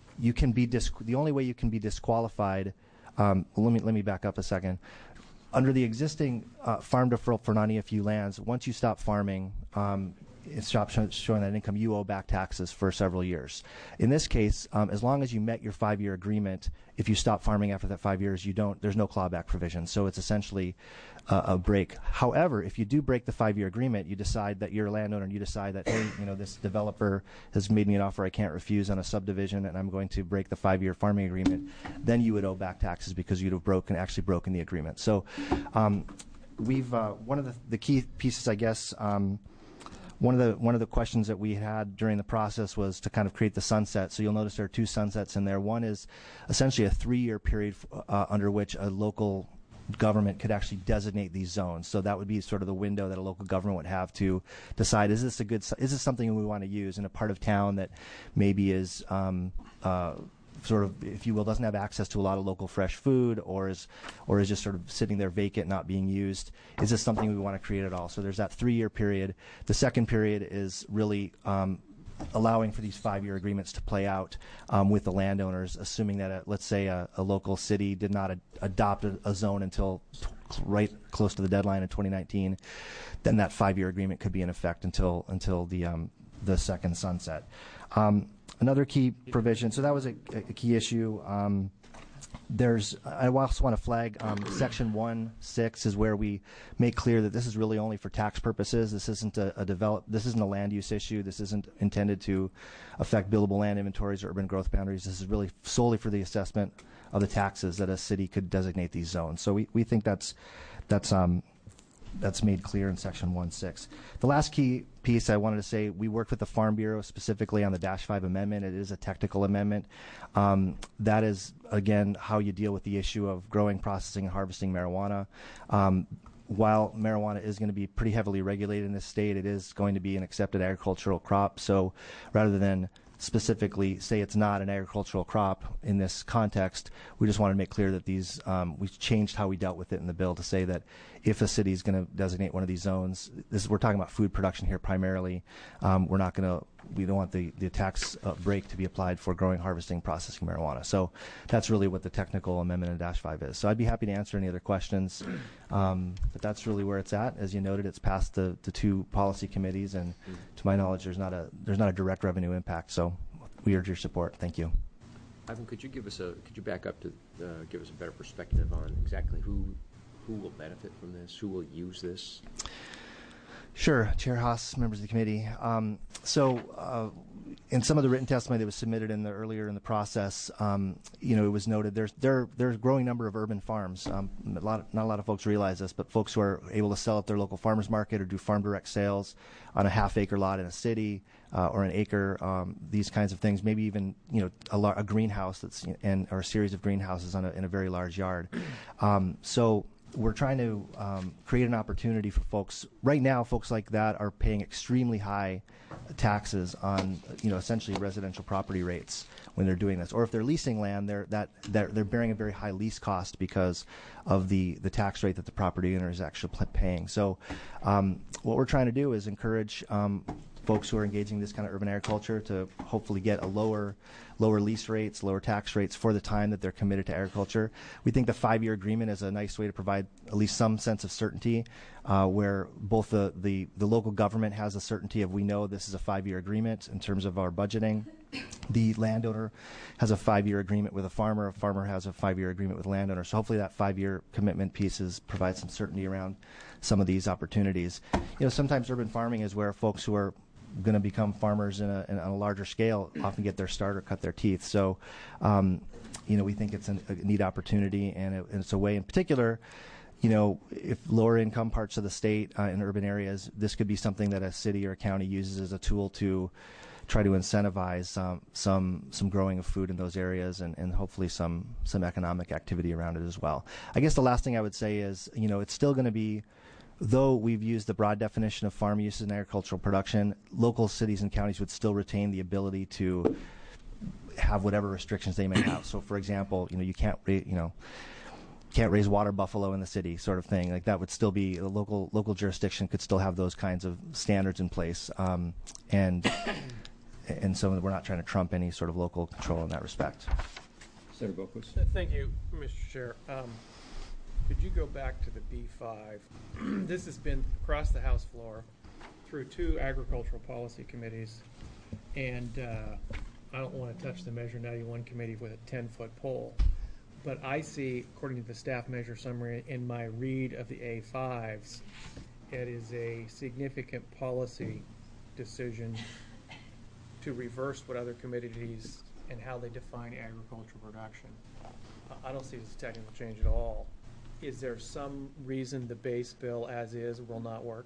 only way you can be disqualified. Let me back up a second. Under the existing farm deferral for non-EFU lands, once you stop farming, it stops showing that income, you owe back taxes for several years. In this case, as long as you met your 5-year agreement, if you stop farming after that 5 years, there's no clawback provision. So it's essentially a break. However, if you do break the 5-year agreement, you decide that you're a landowner and you decide that, hey, this developer has made me an offer I can't refuse on a subdivision and I'm going to break the 5-year farming agreement, then you would owe back taxes because you'd have actually broken the agreement. So we've one of the key pieces, I guess, one of the questions that we had during the process was to kind of create the sunset. So you'll notice there are 2 sunsets in there. One is essentially a 3-year period under which a local government could actually designate these zones. So that would be sort of the window that a local government would have to decide, is this something we want to use in a part of town that maybe is sort of, if you will, doesn't have access to a lot of local fresh food, or is just sort of sitting there vacant, not being used. Is this something we want to create at all? So there's that 3-year period. The second period is really allowing for these 5-year agreements to play out with the landowners, assuming that, let's say, a local city did not adopt a zone until right close to the deadline in 2019, then that 5-year agreement could be in effect until the second sunset. Another key provision, so that was a key issue. I also want to flag Section 1.6 is where we make clear that this is really only for tax purposes. This isn't this isn't a land use issue. This isn't intended to affect billable land inventories or urban growth boundaries. This is really solely for the assessment of the taxes that a city could designate these zones. So we think that's made clear in Section 1.6. The last key piece I wanted to say, we worked with the Farm Bureau specifically on the -5 amendment. It is a technical amendment. That is, again, how you deal with the issue of growing, processing, and harvesting marijuana. While marijuana is going to be pretty heavily regulated in this state, it is going to be an accepted agricultural crop. So rather than specifically say it's not an agricultural crop in this context, we just wanted to make clear that these, we changed how we dealt with it in the bill to say that if a city is going to designate one of these zones, we're talking about food production here primarily, we don't want the tax break to be applied for growing, harvesting, processing marijuana. So that's really what the technical amendment in -5 is. So I'd be happy to answer any other questions, but that's really where it's at. As you noted, it's passed the two policy committees, and to my knowledge, there's not a direct revenue impact. So we urge your support. Thank you. Ivan, could you back up to give us a better perspective on exactly who will benefit from this, who will use this? Sure, Chair Haas, members of the committee. In some of the written testimony that was submitted earlier in the process, it was noted there's a growing number of urban farms. Not a lot of folks realize this, but folks who are able to sell at their local farmers market or do farm direct sales on a half-acre lot in a city or an acre, these kinds of things. Maybe even a greenhouse or a series of greenhouses in a very large yard. So we're trying to create an opportunity for folks. Right now, folks like that are paying extremely high taxes on, essentially residential property rates when they're doing this. Or if they're leasing land, they're bearing a very high lease cost because of the tax rate that the property owner is actually paying. So what we're trying to do is encourage folks who are engaging in this kind of urban agriculture to hopefully get a lower lease rates, lower tax rates for the time that they're committed to agriculture. We think the 5-year agreement is a nice way to provide at least some sense of certainty, where both the local government has a certainty of, we know this is a 5-year agreement in terms of our budgeting. The landowner has a 5-year agreement with a farmer has a 5-year agreement with a landowner. So hopefully that 5-year commitment pieces provide some certainty around some of these opportunities. Sometimes urban farming is where folks who are going to become farmers on a larger scale often get their start or cut their teeth. So, we think it's a neat opportunity, and it's a way in particular, if lower income parts of the state in urban areas, this could be something that a city or a county uses as a tool to try to incentivize some growing of food in those areas and hopefully some economic activity around it as well. I guess the last thing I would say is, it's still going to be, though we've used the broad definition of farm uses and agricultural production, local cities and counties would still retain the ability to have whatever restrictions they may have. So, for example, you can't raise water buffalo in the city, sort of thing. Like that would still be a local jurisdiction could still have those kinds of standards in place, and so we're not trying to trump any sort of local control in that respect. Senator Boquist. Thank you, Mr. Chair. Could you go back to the B5? This has been across the House floor through 2 agricultural policy committees, and I don't want to touch the Measure 91 committee with a 10-foot pole, but I see, according to the staff measure summary in my read of the A5s, it is a significant policy decision to reverse what other committees and how they define agricultural production. I don't see this as a technical change at all. Is there some reason the base bill as is will not work?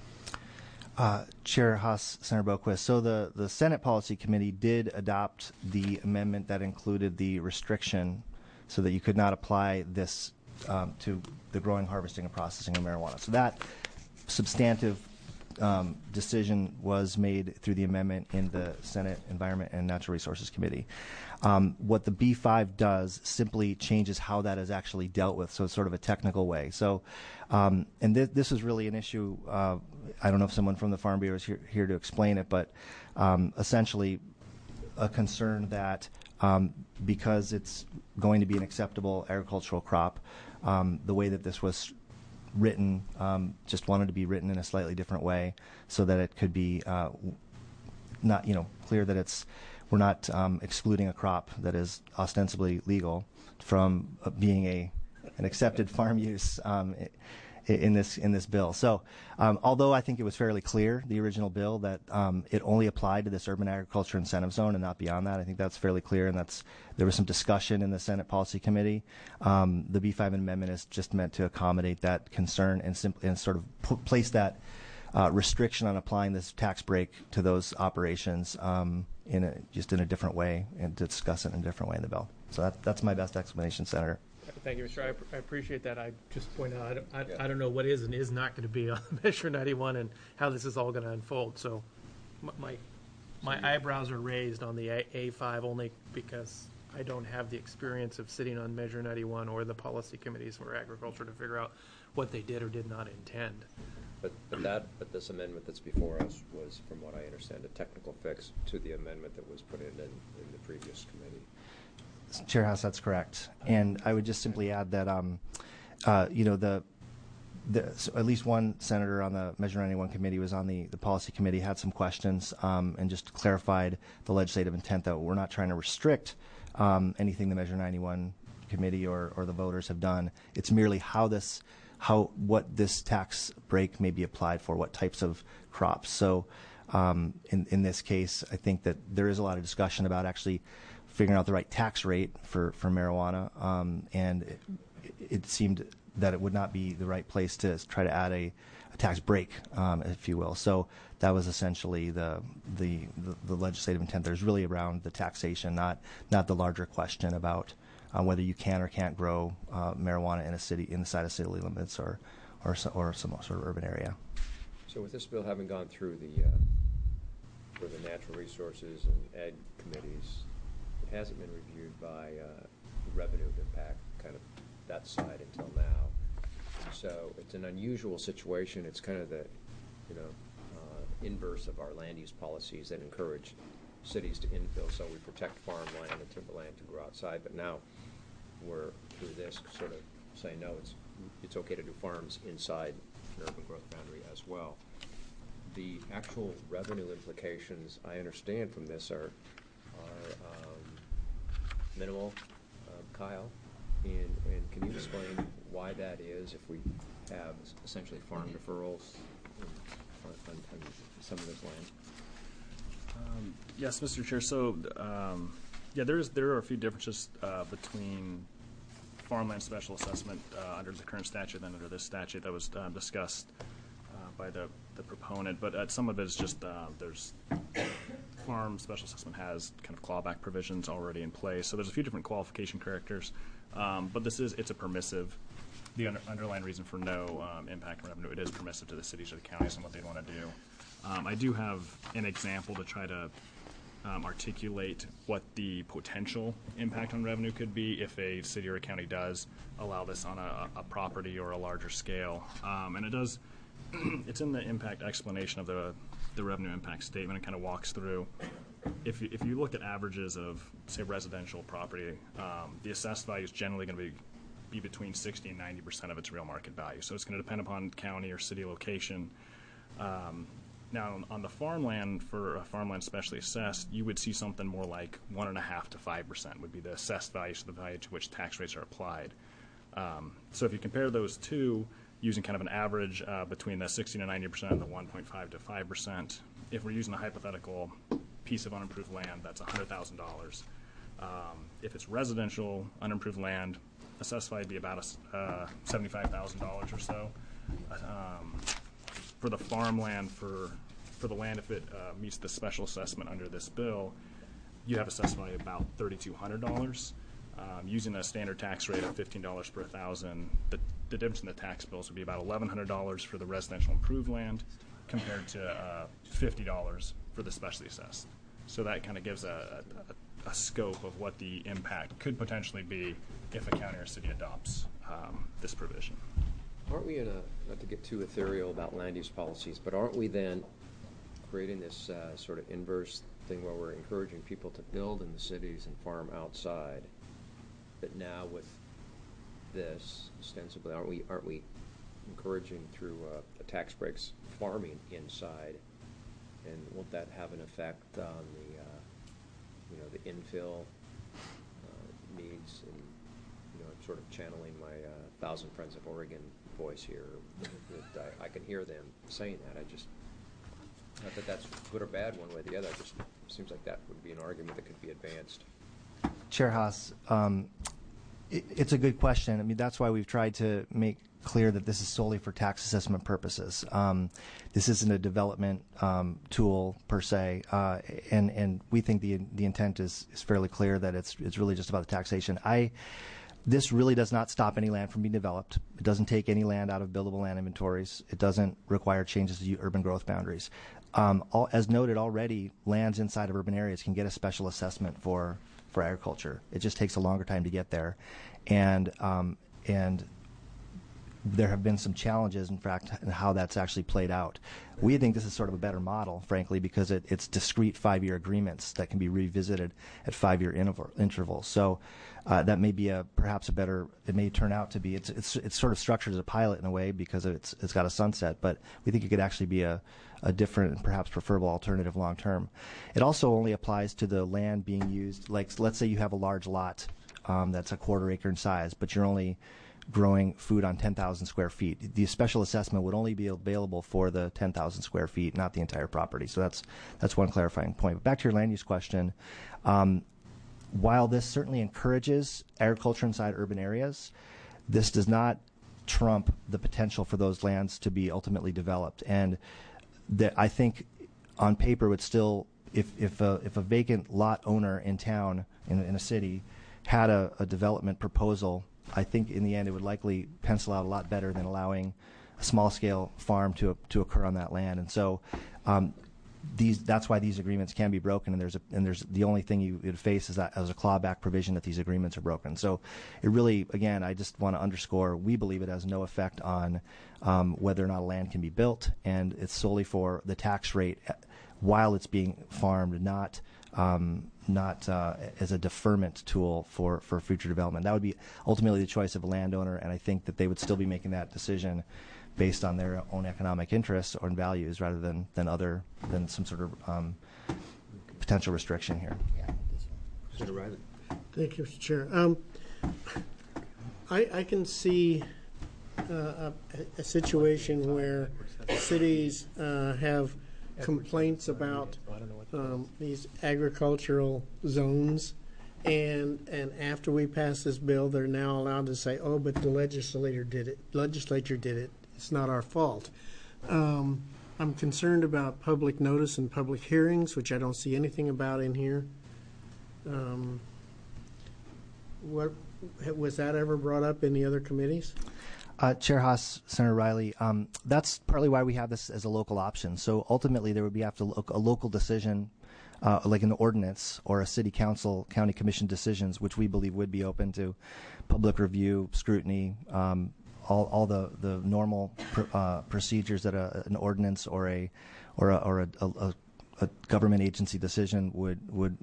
Chair Haas, Senator Boquist. So the Senate Policy Committee did adopt the amendment that included the restriction so that you could not apply this to the growing, harvesting, and processing of marijuana. So that substantive decision was made through the amendment in the Senate Environment and Natural Resources Committee. What the B5 does simply changes how that is actually dealt with, so it's sort of a technical way. So, and this is really an issue, I don't know if someone from the Farm Bureau is here to explain it, but essentially a concern that because it's going to be an acceptable agricultural crop, the way that this was written, just wanted to be written in a slightly different way so that it could be not, clear that it's excluding a crop that is ostensibly legal from being an accepted farm use in this bill. So, although I think it was fairly clear, the original bill, that it only applied to this urban agriculture incentive zone and not beyond that, I think that's fairly clear, and there was some discussion in the Senate Policy Committee. The B5 amendment is just meant to accommodate that concern and sort of place that restriction on applying this tax break to those operations in a different way, and to discuss it in a different way in the bill. So that's my best explanation, Senator. Thank you, Mr. I appreciate that. I just point out, I don't know what is and is not going to be on Measure 91 and how this is all going to unfold. So my eyebrows are raised on the A5 only because I don't have the experience of sitting on Measure 91 or the policy committees for agriculture to figure out what they did or did not intend. But this amendment that's before us was, from what I understand, a technical fix to the amendment that was put in the previous committee. Chair House, that's correct. And I would just simply add that, so at least one senator on the Measure 91 committee was on the policy committee, had some questions, and just clarified the legislative intent that we're not trying to restrict anything the Measure 91 committee or the voters have done. It's merely what this tax break may be applied for, what types of crops. So in this case, I think that there is a lot of discussion about actually figuring out the right tax rate for marijuana, and it seemed that it would not be the right place to try to add a tax break, if you will. So that was essentially the legislative intent. There's really around the taxation, not the larger question about whether you can or can't grow marijuana in a city, inside of city limits, or some sort of urban area. So with this bill having gone through the natural resources and ag committees, it hasn't been reviewed by revenue impact, kind of that side until now. So it's an unusual situation. It's kind of the inverse of our land use policies that encourage cities to infill, so we protect farmland and timberland to grow outside. But now we're through this sort of saying no, it's okay to do farms inside an urban growth boundary as well. The actual revenue implications I understand from this are minimal, Kyle, and can you explain why that is if we have essentially farm deferrals on some of this land? Yes, Mr. Chair. So, there are a few differences between farmland special assessment under the current statute and under this statute that was discussed by the proponent. But some of it is just there's farm special assessment has kind of clawback provisions already in place. So there's a few different qualification characters. But it's a permissive. The underlying reason for no impact on revenue, it is permissive to the cities or the counties and what they want to do. I do have an example to try to articulate what the potential impact on revenue could be if a city or a county does allow this on a property or a larger scale. And it does, it's in the impact explanation of the revenue impact statement. It kind of walks through. If you look at averages of, say, residential property, the assessed value is generally going to be between 60 and 90% of its real market value. So it's going to depend upon county or city location. Now, on the farmland, for a farmland specially assessed, you would see something more like 1.5% to 5% would be the assessed value, so the value to which tax rates are applied. So if you compare those two, using kind of an average between the 60 to 90% and the 1.5 to 5%, if we're using a hypothetical piece of unimproved land, that's $100,000. If it's residential unimproved land, assessed value would be about $75,000 or so. For the farmland, for the land, if it meets the special assessment under this bill, you have assessed value about $3,200. Using a standard tax rate of $15 per 1,000, the difference in the tax bills would be about $1,100 for the residential improved land compared to $50 for the specially assessed. So that kind of gives a scope of what the impact could potentially be if a county or city adopts this provision. Aren't we not to get too ethereal about land use policies, but aren't we then creating this sort of inverse thing where we're encouraging people to build in the cities and farm outside? But now with this, ostensibly, aren't we encouraging through the tax breaks farming inside? And won't that have an effect on the infill needs, and I'm sort of channeling my Thousand Friends of Oregon voice here. That I can hear them saying that. I just, not that that's good or bad one way or the other. It just seems like that would be an argument that could be advanced. Chair Haas, it's a good question. I mean, that's why we've tried to make clear that this is solely for tax assessment purposes. This isn't a development tool per se, and we think the intent is fairly clear that it's really just about the taxation. This really does not stop any land from being developed. It doesn't take any land out of buildable land inventories. It doesn't require changes to urban growth boundaries. As noted already, lands inside of urban areas can get a special assessment for agriculture. It just takes a longer time to get there, and there have been some challenges, in fact, in how that's actually played out. We think this is sort of a better model, frankly, because it's discrete 5-year agreements that can be revisited at 5-year intervals. So that may be perhaps a better. It may turn out to be. It's sort of structured as a pilot in a way because it's got a sunset, but we think it could actually be a different and perhaps preferable alternative long term. It also only applies to the land being used. Like, let's say you have a large lot that's a 1/4 acre in size, but you're only growing food on 10,000 square feet. The special assessment would only be available for the 10,000 square feet, not the entire property. So that's one clarifying point. But back to your land use question, while this certainly encourages agriculture inside urban areas, this does not trump the potential for those lands to be ultimately developed. And I think on paper would still, if a vacant lot owner in town, in a city, had a development proposal, I think in the end it would likely pencil out a lot better than allowing a small-scale farm to occur on that land. And so that's why these agreements can be broken. And there's the only thing you would face is that as a clawback provision that these agreements are broken. So it really, again, I just want to underscore, we believe it has no effect on whether or not a land can be built, and it's solely for the tax rate while it's being farmed, not as a deferment tool for future development. That would be ultimately the choice of a landowner, and I think that they would still be making that decision based on their own economic interests or values rather than some sort of potential restriction here. Senator Riley. Thank you, Mr. Chair. I can see a situation where cities have complaints about these agricultural zones, and after we pass this bill, they're now allowed to say, "Oh, but the legislature did it. It's not our fault." I'm concerned about public notice and public hearings, which I don't see anything about in here. What was that ever brought up in the other committees? Chair Haas, Senator Riley, that's partly why we have this as a local option. So ultimately, there would be a local decision, like an ordinance or a city council, county commission decisions, which we believe would be open to public review, scrutiny, all the normal procedures that an ordinance or a government agency decision would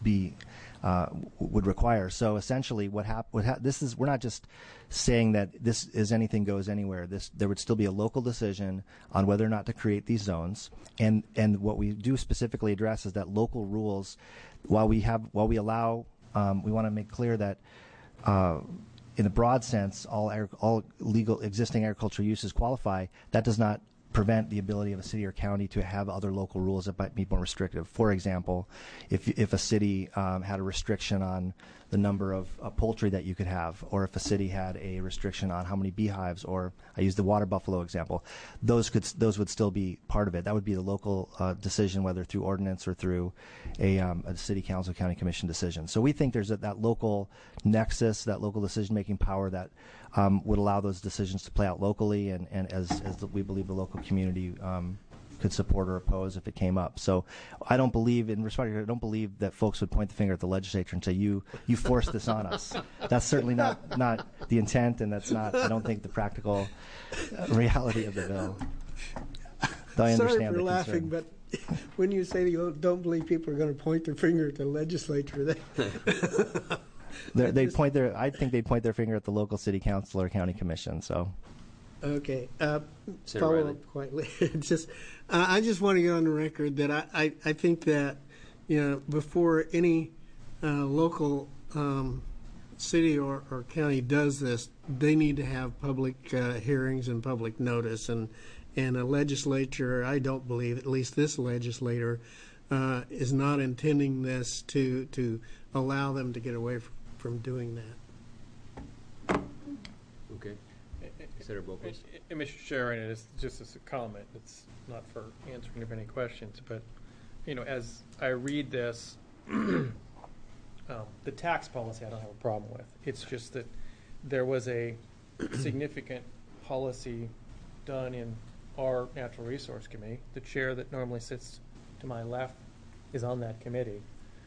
require. So essentially, we're not just saying that this is anything goes anywhere. There would still be a local decision on whether or not to create these zones, and what we do specifically address is that local rules. While we allow, we want to make clear that. In a broad sense, all legal existing agricultural uses qualify. That does not prevent the ability of a city or county to have other local rules that might be more restrictive. For example, if a city had a restriction on the number of poultry that you could have, or if a city had a restriction on how many beehives, or I used the water buffalo example, those would still be part of it. That would be the local decision, whether through ordinance or through a city council, county commission decision. So we think there's that local nexus, that local decision-making power that would allow those decisions to play out locally, and as we believe the local community could support or oppose if it came up. So I don't believe that folks would point the finger at the legislature and say, you forced this on us. That's certainly not the intent, and that's not, I don't think, the practical reality of the bill. Though I understand Sorry for laughing, but when you say you don't believe people are going to point their finger at the legislature, I think they point their finger at the local city council or county commission. So. Okay. Follow up quietly. I just want to get on the record that I think that before any local city or county does this, they need to have public hearings and public notice. And a legislature, I don't believe, at least this legislator, is not intending this to allow them to get away from doing that. Okay. Senator Boquist. Mr. Chair, and it's just as a comment, it's not for answering of any questions, but, as I read this, the tax policy I don't have a problem with. It's just that there was a significant policy done in our Natural Resource Committee. The chair that normally sits to my left is on that committee.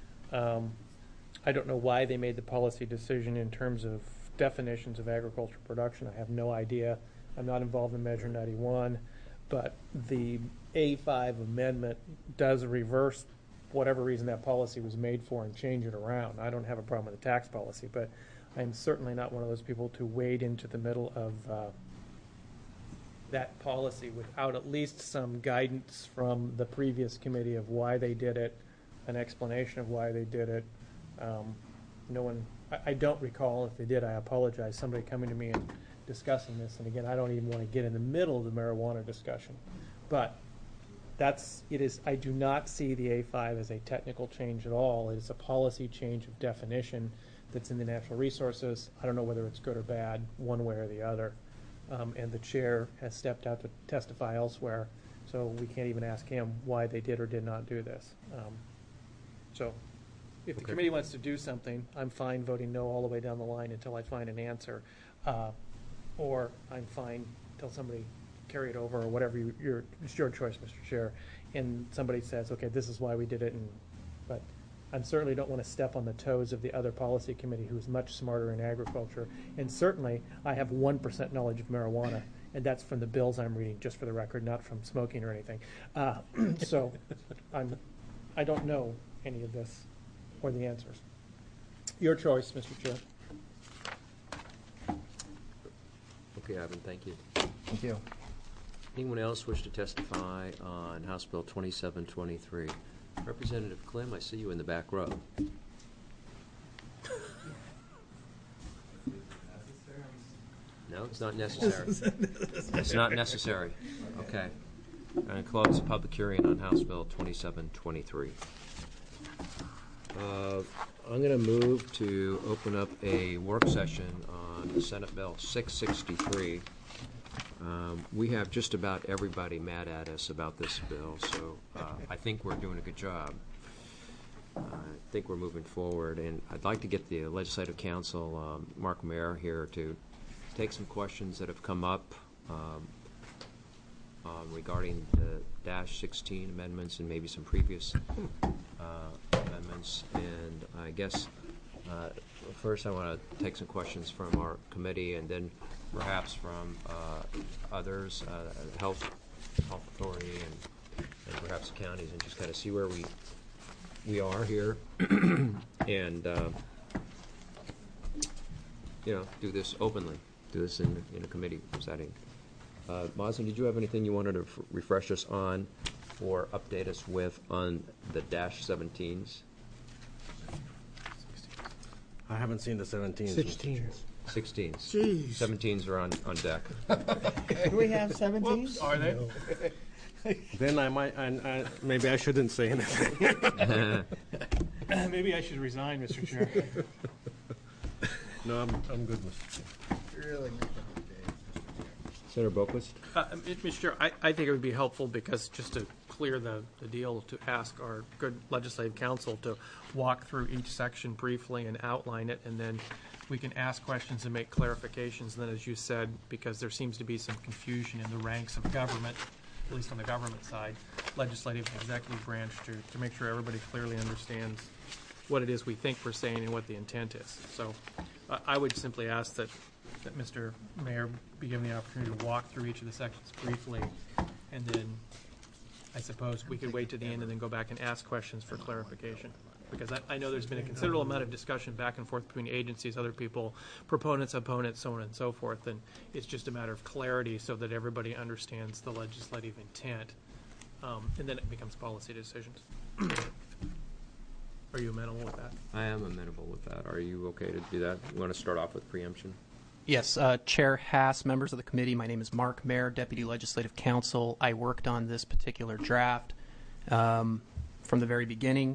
I don't know why they made the policy decision in terms of definitions of agricultural production. I have no idea. I'm not involved in Measure 91, but the A5 amendment does reverse whatever reason that policy was made for and change it around. I don't have a problem with the tax policy, but I'm certainly not one of those people to wade into the middle of that policy without at least some guidance from the previous committee of why they did it, an explanation of why they did it. I don't recall, if they did, I apologize, somebody coming to me and discussing this. And again, I don't even want to get in the middle of the marijuana discussion. But I do not see the A5 as a technical change at all. It is a policy change of definition that's in the natural resources. I don't know whether it's good or bad, one way or the other. And the chair has stepped out to testify elsewhere, so we can't even ask him why they did or did not do this. So if the committee wants to do something, I'm fine voting no all the way down the line until I find an answer. Or I'm fine until somebody carry it over or whatever. It's your choice, Mr. Chair. And somebody says, okay, this is why we did it. But I certainly don't want to step on the toes of the other policy committee who's much smarter in agriculture. And certainly I have 1% knowledge of marijuana, and that's from the bills I'm reading, just for the record, not from smoking or anything. So I don't know any of this or the answers. Your choice, Mr. Chair. Okay, Ivan, thank you. Thank you. Anyone else wish to testify on House Bill 2723? Representative Klim, I see you in the back row. No, it's not necessary. It's not necessary. Okay. I'm going to close the public hearing on House Bill 2723. I'm going to move to open up a work session on Senate Bill 663. We have just about everybody mad at us about this bill, so I think we're doing a good job. I think we're moving forward, and I'd like to get the Legislative Counsel, Mark Mayer, here to take some questions that have come up regarding the Dash 16 amendments and maybe some previous amendments. And I guess first I want to take some questions from our committee and then perhaps from others, Health Authority and perhaps counties, and just kind of see where we are here and do this openly, do this in a committee setting. Mazen, did you have anything you wanted to refresh us on or update us with on the Dash 17s? I haven't seen the 17s. 16s. Jeez. 17s are on deck. Do we have 17s? Are they? No. Then I might, maybe I shouldn't say anything. Maybe I should resign, Mr. Chair. No, I'm good, Mr. Chair. Really? Senator Boquist? Mr. Chair, I think it would be helpful, because just to clear the deal, to ask our good legislative counsel to walk through each section briefly and outline it, and then we can ask questions and make clarifications. And then, as you said, because there seems to be some confusion in the ranks of government, at least on the government side, legislative and executive branch, to make sure everybody clearly understands what it is we think we're saying and what the intent is. So I would simply ask that Mr. Mayor be given the opportunity to walk through each of the sections briefly, and then I suppose we could wait to the end and then go back and ask questions for clarification. Because I know there's been a considerable amount of discussion back and forth between agencies, other people, proponents, opponents, so on and so forth, and it's just a matter of clarity so that everybody understands the legislative intent, and then it becomes policy decisions. Are you amenable with that? I am amenable with that. Are you okay to do that? You want to start off with preemption? Yes, Chair Haas, members of the committee, my name is Mark Mayer, Deputy Legislative Counsel. I worked on this particular draft from the very beginning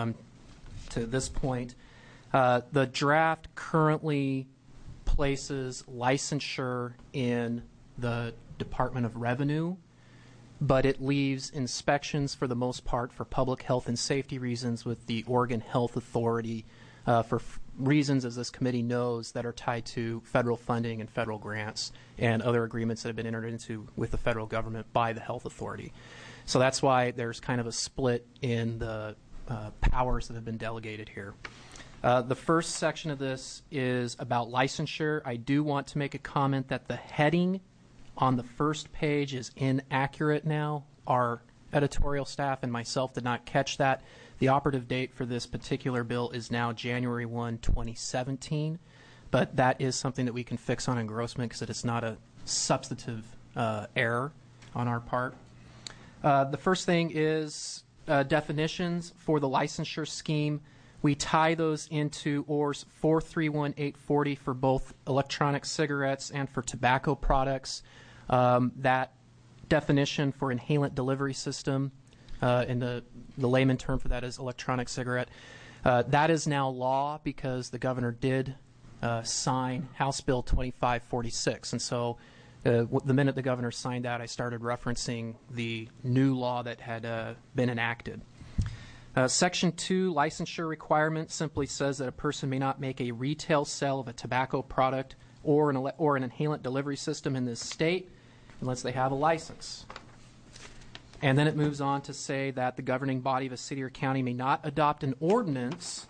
to this point. The draft currently places licensure in the Department of Revenue, but it leaves inspections for the most part for public health and safety reasons with the Oregon Health Authority for reasons, as this committee knows, that are tied to federal funding and federal grants and other agreements that have been entered into with the federal government by the health authority. So that's why there's kind of a split in the powers that have been delegated here. The first section of this is about licensure. I do want to make a comment that the heading on the first page is inaccurate now. Our editorial staff and myself did not catch that. The operative date for this particular bill is now January 1, 2017, but that is something that we can fix on engrossment because it is not a substantive error on our part. The first thing is definitions for the licensure scheme. We tie those into ORS 431840 for both electronic cigarettes and for tobacco products. That definition for inhalant delivery system, and the layman term for that is electronic cigarette. That is now law because the governor did sign House Bill 2546. And so the minute the governor signed that, I started referencing the new law that had been enacted. Section 2, licensure requirement, simply says that a person may not make a retail sale of a tobacco product or an inhalant delivery system in this state unless they have a license. And then it moves on to say that the governing body of a city or county may not adopt an ordinance,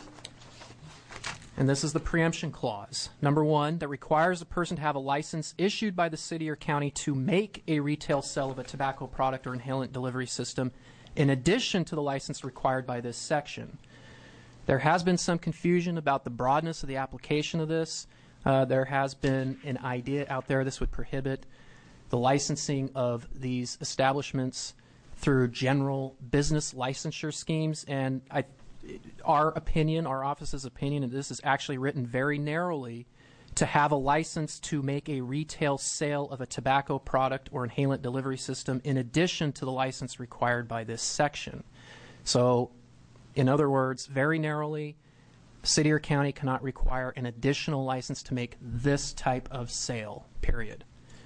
and this is the preemption clause, number 1, that requires a person to have a license issued by the city or county to make a retail sale of a tobacco product or inhalant delivery system in addition to the license required by this section. There has been some confusion about the broadness of the application of this. There has been an idea out there this would prohibit the licensing of these establishments through general business licensure schemes. And our opinion, our office's opinion, and this is actually written very narrowly, to have a license to make a retail sale of a tobacco product or inhalant delivery system in addition to the license required by this section. So, in other words, very narrowly, city or county cannot require an additional license to make this type of sale, period.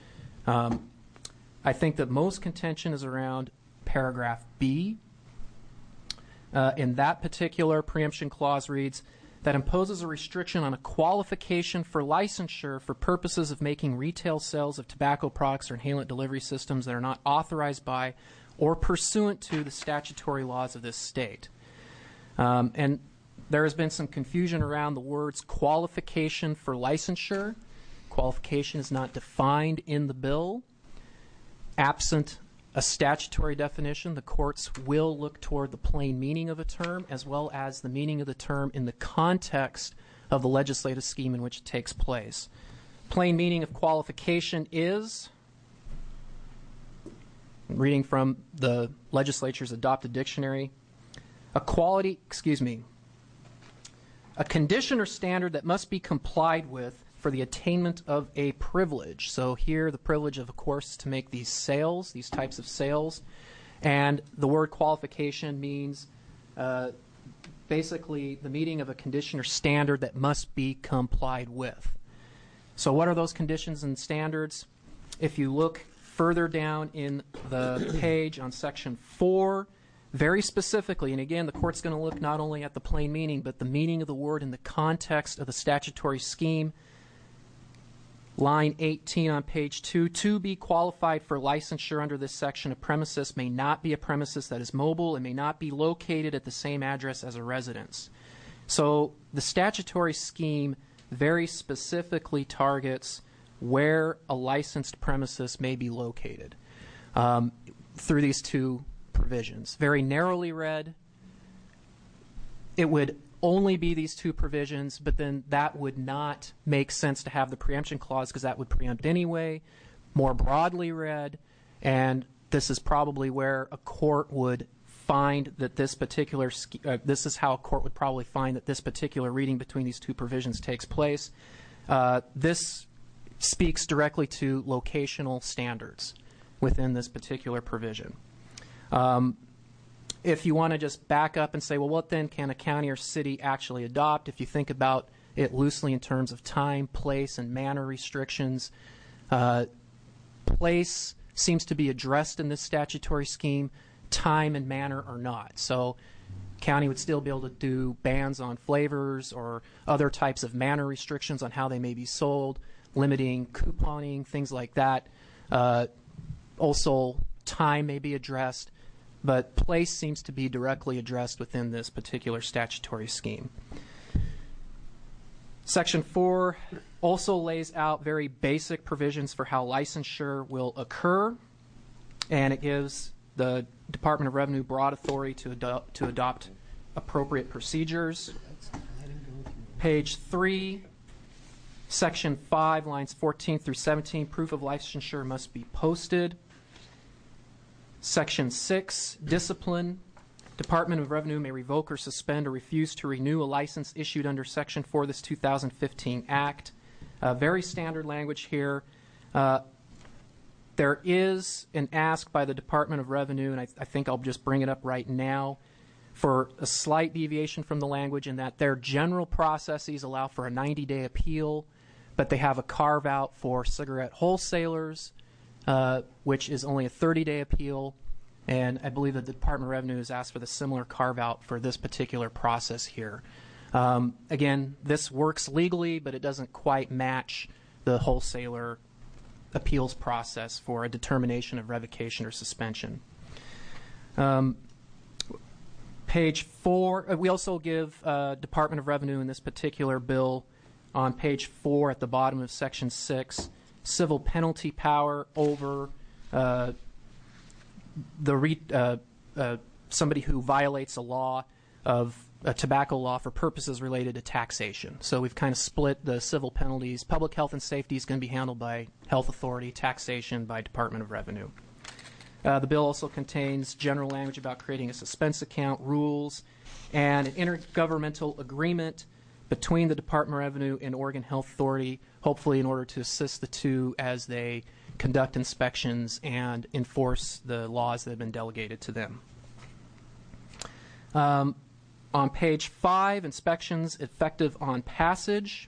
I think that most contention is around paragraph B. In that particular preemption clause reads, that imposes a restriction on a qualification for licensure for purposes of making retail sales of tobacco products or inhalant delivery systems that are not authorized by or pursuant to the statutory laws of this state. And there has been some confusion around the words qualification for licensure. Qualification is not defined in the bill. Absent a statutory definition, the courts will look toward the plain meaning of a term as well as the meaning of the term in the context of the legislative scheme in which it takes place. Plain meaning of qualification is, reading from the legislature's adopted dictionary, a condition or standard that must be complied with for the attainment of a privilege. So here the privilege, of course, is to make these sales, these types of sales. And the word qualification means basically the meeting of a condition or standard that must be complied with. So what are those conditions and standards? If you look further down in the page on section 4, very specifically, and again, the court's going to look not only at the plain meaning, but the meaning of the word in the context of the statutory scheme. Line 18 on page 2, to be qualified for licensure under this section, a premises may not be a premises that is mobile and may not be located at the same address as a residence. So the statutory scheme very specifically targets where a licensed premises may be located through these two provisions. Very narrowly read, it would only be these two provisions, but then that would not make sense to have the preemption clause because that would preempt anyway. More broadly read, and this is probably where a court would find that this particular, this is how a court would probably find that this particular reading between these two provisions takes place. This speaks directly to locational standards within this particular provision. If you want to just back up and say, well, what then can a county or city actually adopt? If you think about it loosely in terms of time, place, and manner restrictions, place seems to be addressed in this statutory scheme. Time and manner are not. So county would still be able to do bans on flavors or other types of manner restrictions on how they may be sold, limiting couponing, things like that. Also, time may be addressed, but place seems to be directly addressed within this particular statutory scheme. Section 4 also lays out very basic provisions for how licensure will occur, and it gives the Department of Revenue broad authority to adopt appropriate procedures. Page 3, Section 5, lines 14 through 17, proof of licensure must be posted. Section 6, discipline. Department of Revenue may revoke or suspend or refuse to renew a license issued under Section 4 of this 2015 Act. Very standard language here. There is an ask by the Department of Revenue, and I think I'll just bring it up right now, for a slight deviation from the language in that their general processes allow for a 90-day appeal, but they have a carve-out for cigarette wholesalers, which is only a 30-day appeal. And I believe that the Department of Revenue has asked for the similar carve-out for this particular process here. Again, this works legally, but it doesn't quite match the wholesaler appeals process for a determination of revocation or suspension. Page 4, we also give Department of Revenue in this particular bill on page 4 at the bottom of Section 6, civil penalty power over somebody who violates a law of a tobacco law for purposes related to taxation. So we've kind of split the civil penalties. Public health and safety is going to be handled by health authority, taxation by Department of Revenue. The bill also contains general language about creating a suspense account, rules, and an intergovernmental agreement between the Department of Revenue and Oregon Health Authority, hopefully in order to assist the two as they conduct inspections and enforce the laws that have been delegated to them. On page 5, inspections effective on passage.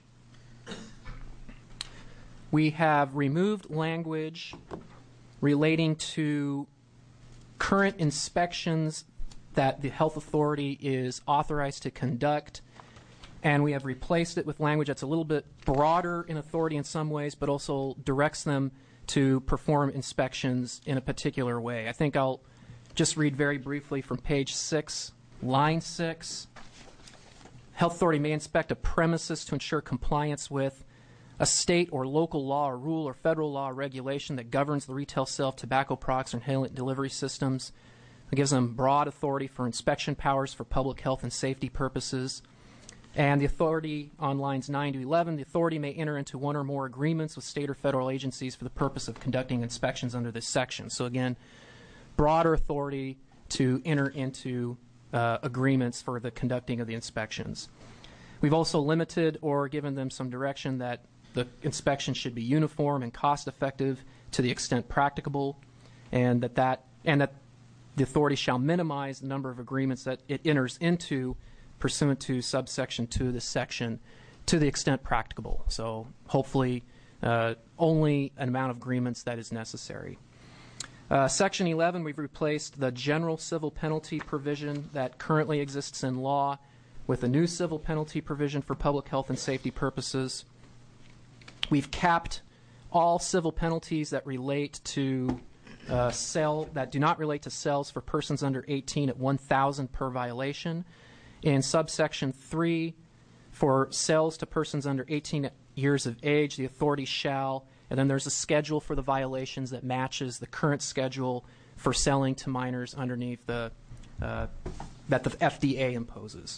We have removed language relating to current inspections that the health authority is authorized to conduct, and we have replaced it with language that's a little bit broader in authority in some ways, but also directs them to perform inspections in a particular way. I think I'll just read very briefly from page 6, line 6. Health authority may inspect a premises to ensure compliance with a state or local law or rule or federal law or regulation that governs the retail sale of tobacco products or inhalant delivery systems. It gives them broad authority for inspection powers for public health and safety purposes. And the authority on lines 9 to 11, the authority may enter into one or more agreements with state or federal agencies for the purpose of conducting inspections under this section. So again, broader authority to enter into agreements for the conducting of the inspections. We've also limited or given them some direction that the inspection should be uniform and cost-effective to the extent practicable, and that the authority shall minimize the number of agreements that it enters into pursuant to subsection 2 of this section to the extent practicable. So hopefully only an amount of agreements that is necessary. Section 11, we've replaced the general civil penalty provision that currently exists in law with a new civil penalty provision for public health and safety purposes. We've capped all civil penalties that relate to that do not relate to sales for persons under 18 at $1,000 per violation. In subsection 3, for sales to persons under 18 years of age, the authority shall, and then there's a schedule for the violations that matches the current schedule for selling to minors underneath that the FDA imposes.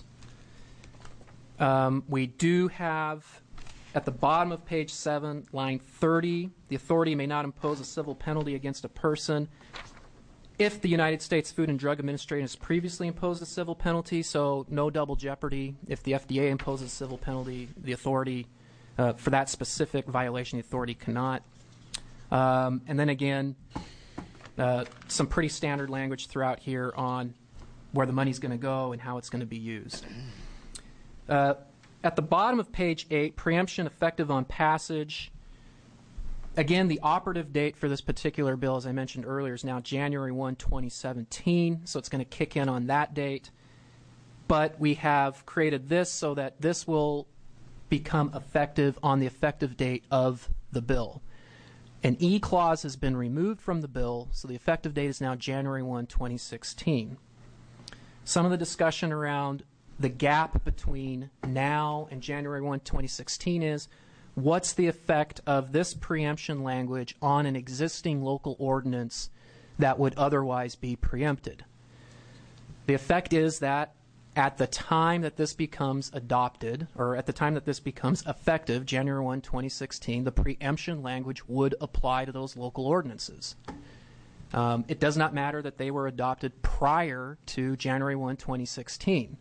We do have, at the bottom of page 7, line 30, the authority may not impose a civil penalty against a person if the United States Food and Drug Administration has previously imposed a civil penalty, so no double jeopardy. If the FDA imposes a civil penalty, the authority, for that specific violation, the authority cannot. And then again, some pretty standard language throughout here on where the money's going to go and how it's going to be used. At the bottom of page 8, preemption effective on passage. Again, the operative date for this particular bill, as I mentioned earlier, is now January 1, 2017, so it's going to kick in on that date. But we have created this so that this will become effective on the effective date of the bill. An E clause has been removed from the bill, so the effective date is now January 1, 2016. Some of the discussion around the gap between now and January 1, 2016 is, what's the effect of this preemption language on an existing local ordinance that would otherwise be preempted? The effect is that at the time that this becomes adopted, or at the time that this becomes effective, January 1, 2016, the preemption language would apply to those local ordinances. It does not matter that they were adopted prior to January 1, 2016.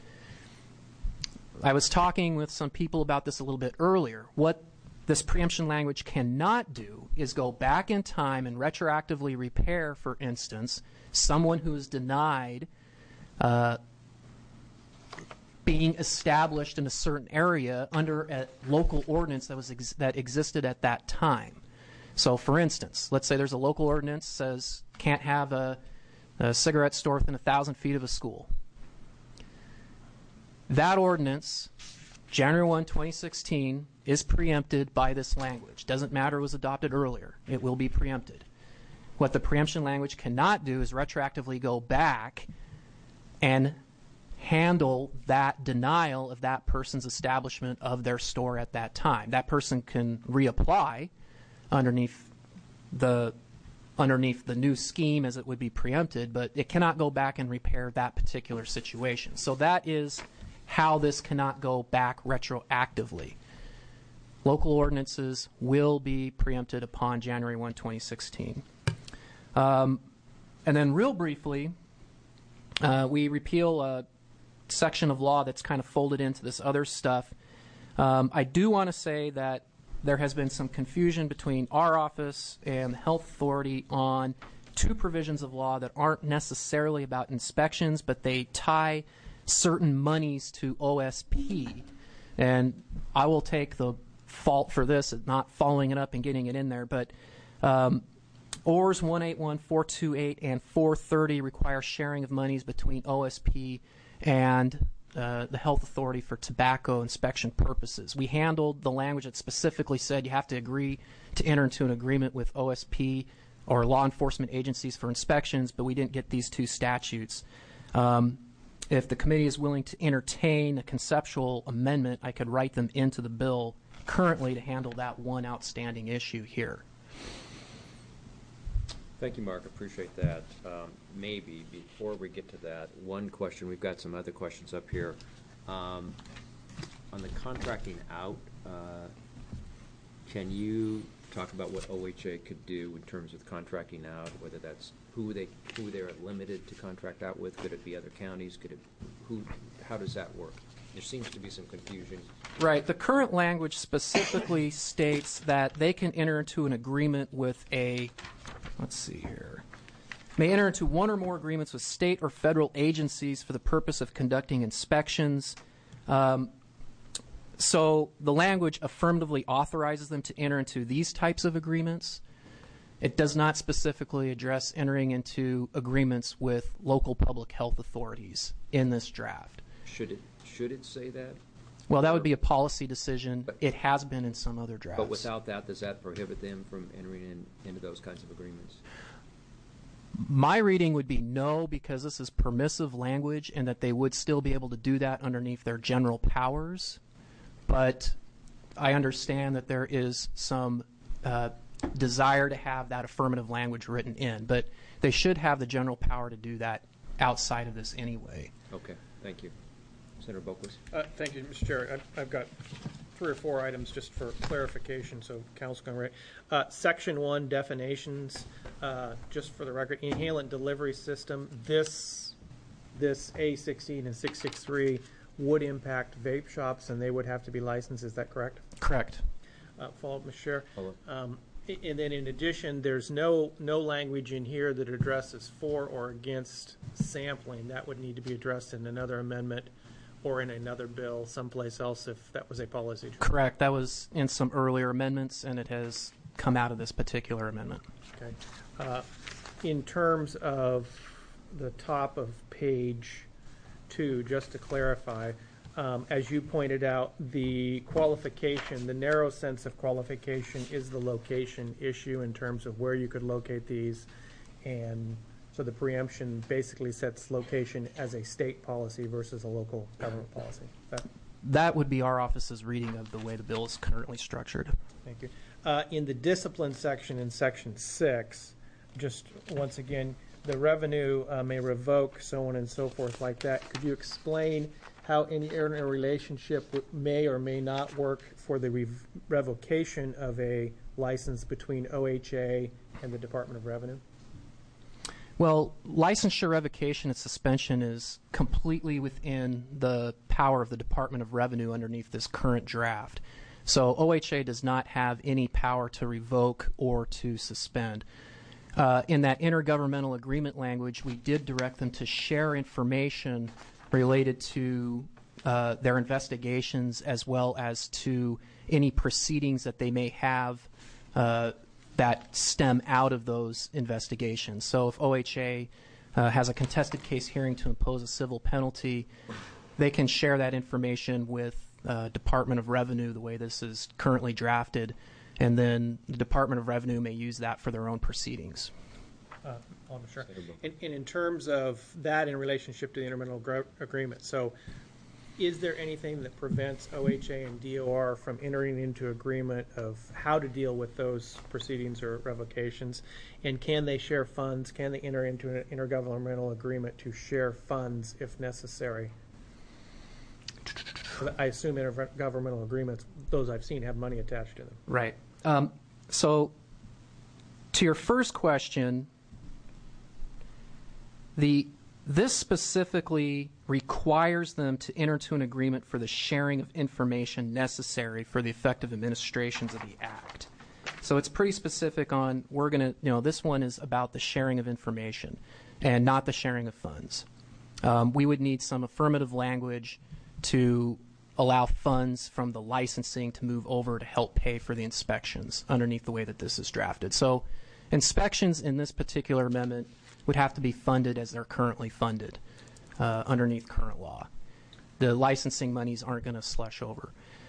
I was talking with some people about this a little bit earlier. What this preemption language cannot do is go back in time and retroactively repair, for instance, someone who is denied being established in a certain area under a local ordinance that existed at that time. So, for instance, let's say there's a local ordinance that says can't have a cigarette store within 1,000 feet of a school. That ordinance, January 1, 2016, is preempted by this language. Doesn't matter it was adopted earlier. It will be preempted. What the preemption language cannot do is retroactively go back and handle that denial of that person's establishment of their store at that time. That person can reapply underneath the new scheme as it would be preempted, but it cannot go back and repair that particular situation. So that is how this cannot go back retroactively. Local ordinances will be preempted upon January 1, 2016. And then real briefly, we repeal a section of law that's kind of folded into this other stuff. I do want to say that there has been some confusion between our office and the Health Authority on two provisions of law that aren't necessarily about inspections, but they tie certain monies to OSP. And I will take the fault for this, not following it up and getting it in there, but ORS 181, 428, and 430 require sharing of monies between OSP and the Health Authority for tobacco inspection purposes. We handled the language that specifically said you have to agree to enter into an agreement with OSP or law enforcement agencies for inspections, but we didn't get these two statutes. If the committee is willing to entertain a conceptual amendment, I could write them into the bill currently to handle that one outstanding issue here. Thank you, Mark. Appreciate that. Maybe before we get to that, one question. We've got some other questions up here. On the contracting out, can you talk about what OHA could do in terms of contracting out, whether that's who they're limited to contract out with? Could it be other counties? How does that work? There seems to be some confusion. Right. The current language specifically states that they can enter into an agreement with may enter into one or more agreements with state or federal agencies for the purpose of conducting inspections. So the language affirmatively authorizes them to enter into these types of agreements. It does not specifically address entering into agreements with local public health authorities in this draft. Should it say that? Well, that would be a policy decision. It has been in some other drafts. But without that, does that prohibit them from entering into those kinds of agreements? My reading would be no, because this is permissive language and that they would still be able to do that underneath their general powers. But I understand that there is some desire to have that affirmative language written in. But they should have the general power to do that outside of this anyway. Okay. Thank you. Senator Boquist. Thank you, Mr. Chair. I've got 3 or 4 items just for clarification, so council can read. Section 1, definitions, just for the record, inhalant delivery system, this A16 and 663 would impact vape shops, and they would have to be licensed. Is that correct? Correct. Follow-up, Mr. Chair. And then in addition, there's no language in here that addresses for or against sampling. That would need to be addressed in another amendment or in another bill someplace else if that was a policy. Correct. That was in some earlier amendments, and it has come out of this particular amendment. Okay. In terms of the top of page 2, just to clarify, as you pointed out, the qualification, the narrow sense of qualification is the location issue in terms of where you could locate these. And so the preemption basically sets location as a state policy versus a local government policy. That would be our office's reading of the way the bill is currently structured. Thank you. In the discipline section in section 6, just once again, the revenue may revoke, so on and so forth like that. Could you explain how any relationship may or may not work for the revocation of a license between OHA and the Department of Revenue? Well, licensure revocation and suspension is completely within the power of the Department of Revenue underneath this current draft. So OHA does not have any power to revoke or to suspend. In that intergovernmental agreement language, we did direct them to share information related to their investigations as well as to any proceedings that they may have that stem out of those investigations. So if OHA has a contested case hearing to impose a civil penalty, they can share that information with Department of Revenue the way this is currently drafted, and then the Department of Revenue may use that for their own proceedings. Sure. And in terms of that in relationship to the intergovernmental agreement, so is there anything that prevents OHA and DOR from entering into agreement of how to deal with those proceedings or revocations? And can they share funds? Can they enter into an intergovernmental agreement to share funds if necessary? I assume intergovernmental agreements, those I've seen, have money attached to them. Right. So to your first question, this specifically requires them to enter into an agreement for the sharing of information necessary for the effective administrations of the Act. So it's pretty specific on this one is about the sharing of information and not the sharing of funds. We would need some affirmative language to allow funds from the licensing to move over to help pay for the inspections underneath the way that this is drafted. So inspections in this particular amendment would have to be funded as they're currently funded underneath current law. The licensing monies aren't going to slush over.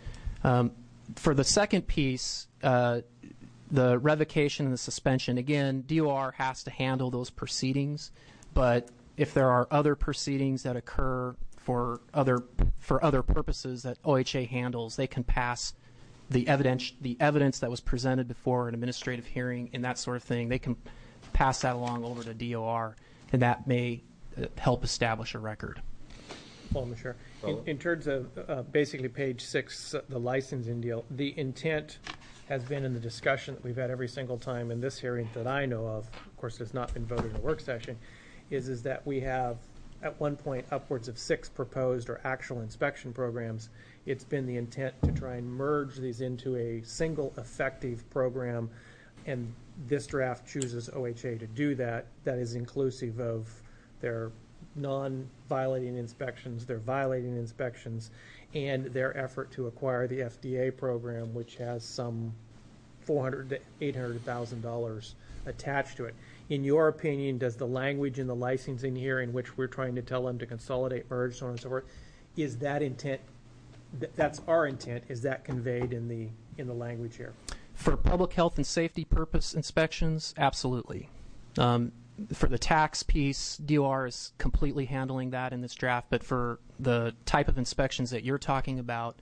For the second piece, the revocation and the suspension, again, DOR has to handle those proceedings, but if there are other proceedings that occur for other purposes that OHA handles, they can pass the evidence that was presented before an administrative hearing and that sort of thing. They can pass that along over to DOR, and that may help establish a record. Well, sure. In terms of basically page 6, the licensing deal, the intent has been in the discussion that we've had every single time in this hearing that I know of course, has not been voted in a work session, is that we have at one point upwards of 6 proposed or actual inspection programs. It's been the intent to try and merge these into a single effective program, and this draft chooses OHA to do that. That is inclusive of their non-violating inspections, their violating inspections, and their effort to acquire the FDA program, which has some $400,000 to $800,000 attached to it. In your opinion, does the language in the licensing here, in which we're trying to tell them to consolidate, merge, so on and so forth, is that intent? That's our intent. Is that conveyed in the language here? For public health and safety purpose inspections, absolutely. For the tax piece, DOR is completely handling that in this draft, but for the type of inspections that you're talking about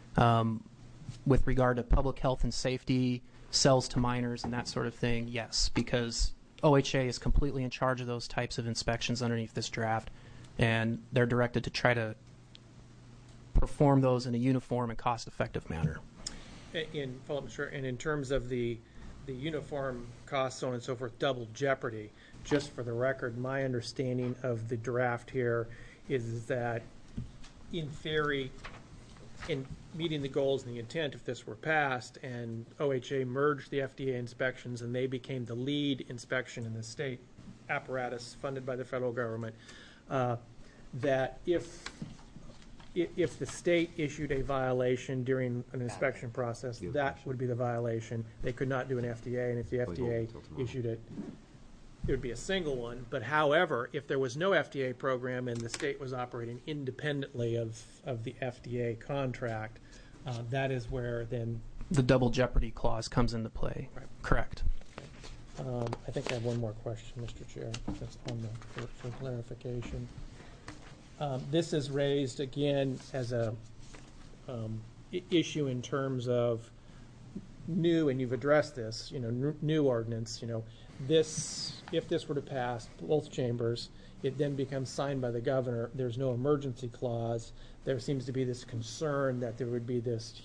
with regard to public health and safety, cells to minors and that sort of thing, yes, because OHA is completely in charge of those types of inspections underneath this draft, and they're directed to try to perform those in a uniform and cost-effective manner. In and in terms of the uniform costs, so on and so forth, double jeopardy, just for the record, my understanding of the draft here is that, in theory, in meeting the goals and the intent, if this were passed and OHA merged the FDA inspections and they became the lead inspection in the state apparatus funded by the federal government, that if the state issued a violation during an inspection process, that would be the violation. They could not do an FDA, and if the FDA issued it, it would be a single one. But however, if there was no FDA program and the state was operating independently of the FDA contract, that is where then the double jeopardy clause comes into play. Right. Correct. I think I have one more question, Mr. Chair, that's on for clarification. This is raised again as a issue in terms of new, and you've addressed this, new ordinance. If this were to pass both chambers, it then becomes signed by the governor. There's no emergency clause. There seems to be this concern that there would be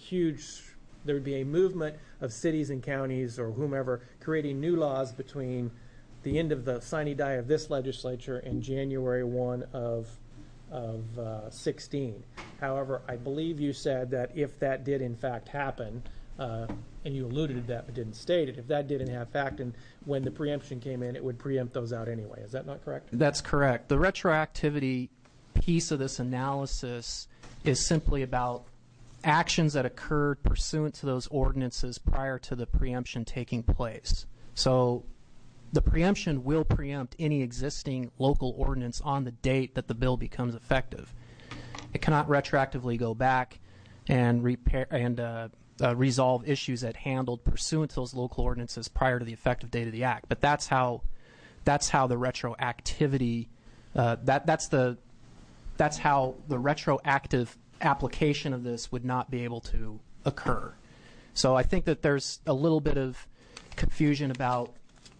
a movement of cities and counties or whomever creating new laws between the end of the sine die of this legislature and January 1 of 16. However, I believe you said that if that did in fact happen, and you alluded to that but didn't state it, if that did in fact, and when the preemption came in, it would preempt those out anyway. Is that not correct? That's correct. The retroactivity piece of this analysis is simply about actions that occurred pursuant to those ordinances prior to the preemption taking place. So the preemption will preempt any existing local ordinance on the date that the bill becomes effective. It cannot retroactively go back and resolve issues that handled pursuant to those local ordinances prior to the effective date of the act. But that's how the retroactivity that's how the retroactive application of this would not be able to occur. So I think that there's a little bit of confusion about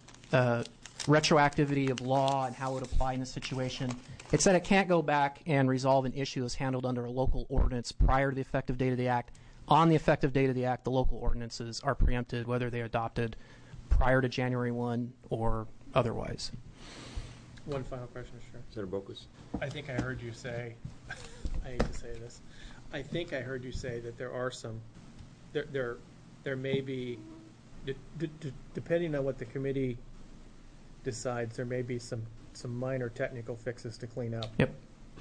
retroactivity of law and how it would apply in this situation. It said it can't go back and resolve an issue that's handled under a local ordinance prior to the effective date of the act. On the effective date of the act, the local ordinances are preempted, whether they're adopted prior to January 1 or otherwise. One final question, Mr. Chair. Senator Bokus. I think I heard you say, I hate to say this, I think I heard you say that there are some, there may be, depending on what the committee decides, there may be some minor technical fixes to clean up. Yep.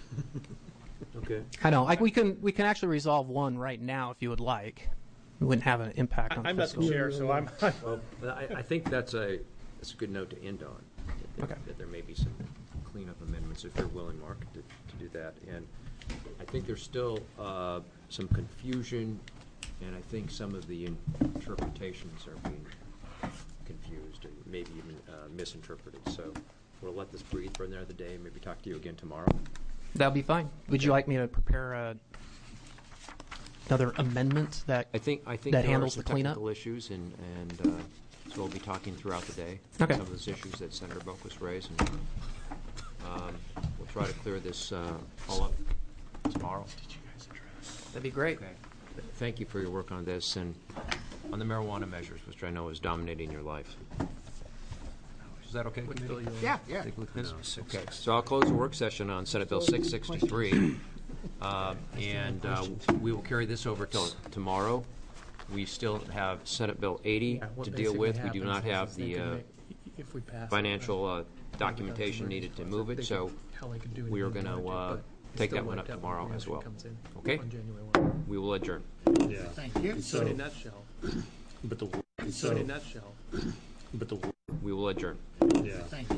Okay. I know. We can actually resolve one right now if you would like. It wouldn't have an impact on I'm not the chair, so I'm. Well, I think that's a good note to end on. That there may be some cleanup amendments if you're willing, Mark, to do that. And I think there's still some confusion, and I think some of the interpretations are being confused and maybe even misinterpreted. So we'll let this breathe for another day and maybe talk to you again tomorrow. That'll be fine. Would you like me to prepare another amendment that I think that handles the cleanup? Technical issues, and so we'll be talking throughout the day. Okay. Some of those issues that Senator Bokus raised, and we'll try to clear this all up tomorrow. That'd be great. Okay. Thank you for your work on this and on the marijuana measures, which I know is dominating your life. Is that okay? Yeah. Okay, so I'll close the work session on Senate Bill 663, and we will carry this over till tomorrow. We still have Senate Bill 80 to deal with. We do not have the financial documentation needed to move it, so we are going to take that one up tomorrow as well. Okay? We will adjourn. Yeah. Thank you. So in a nutshell. But the in a nutshell. We will adjourn. Yeah. Thank you.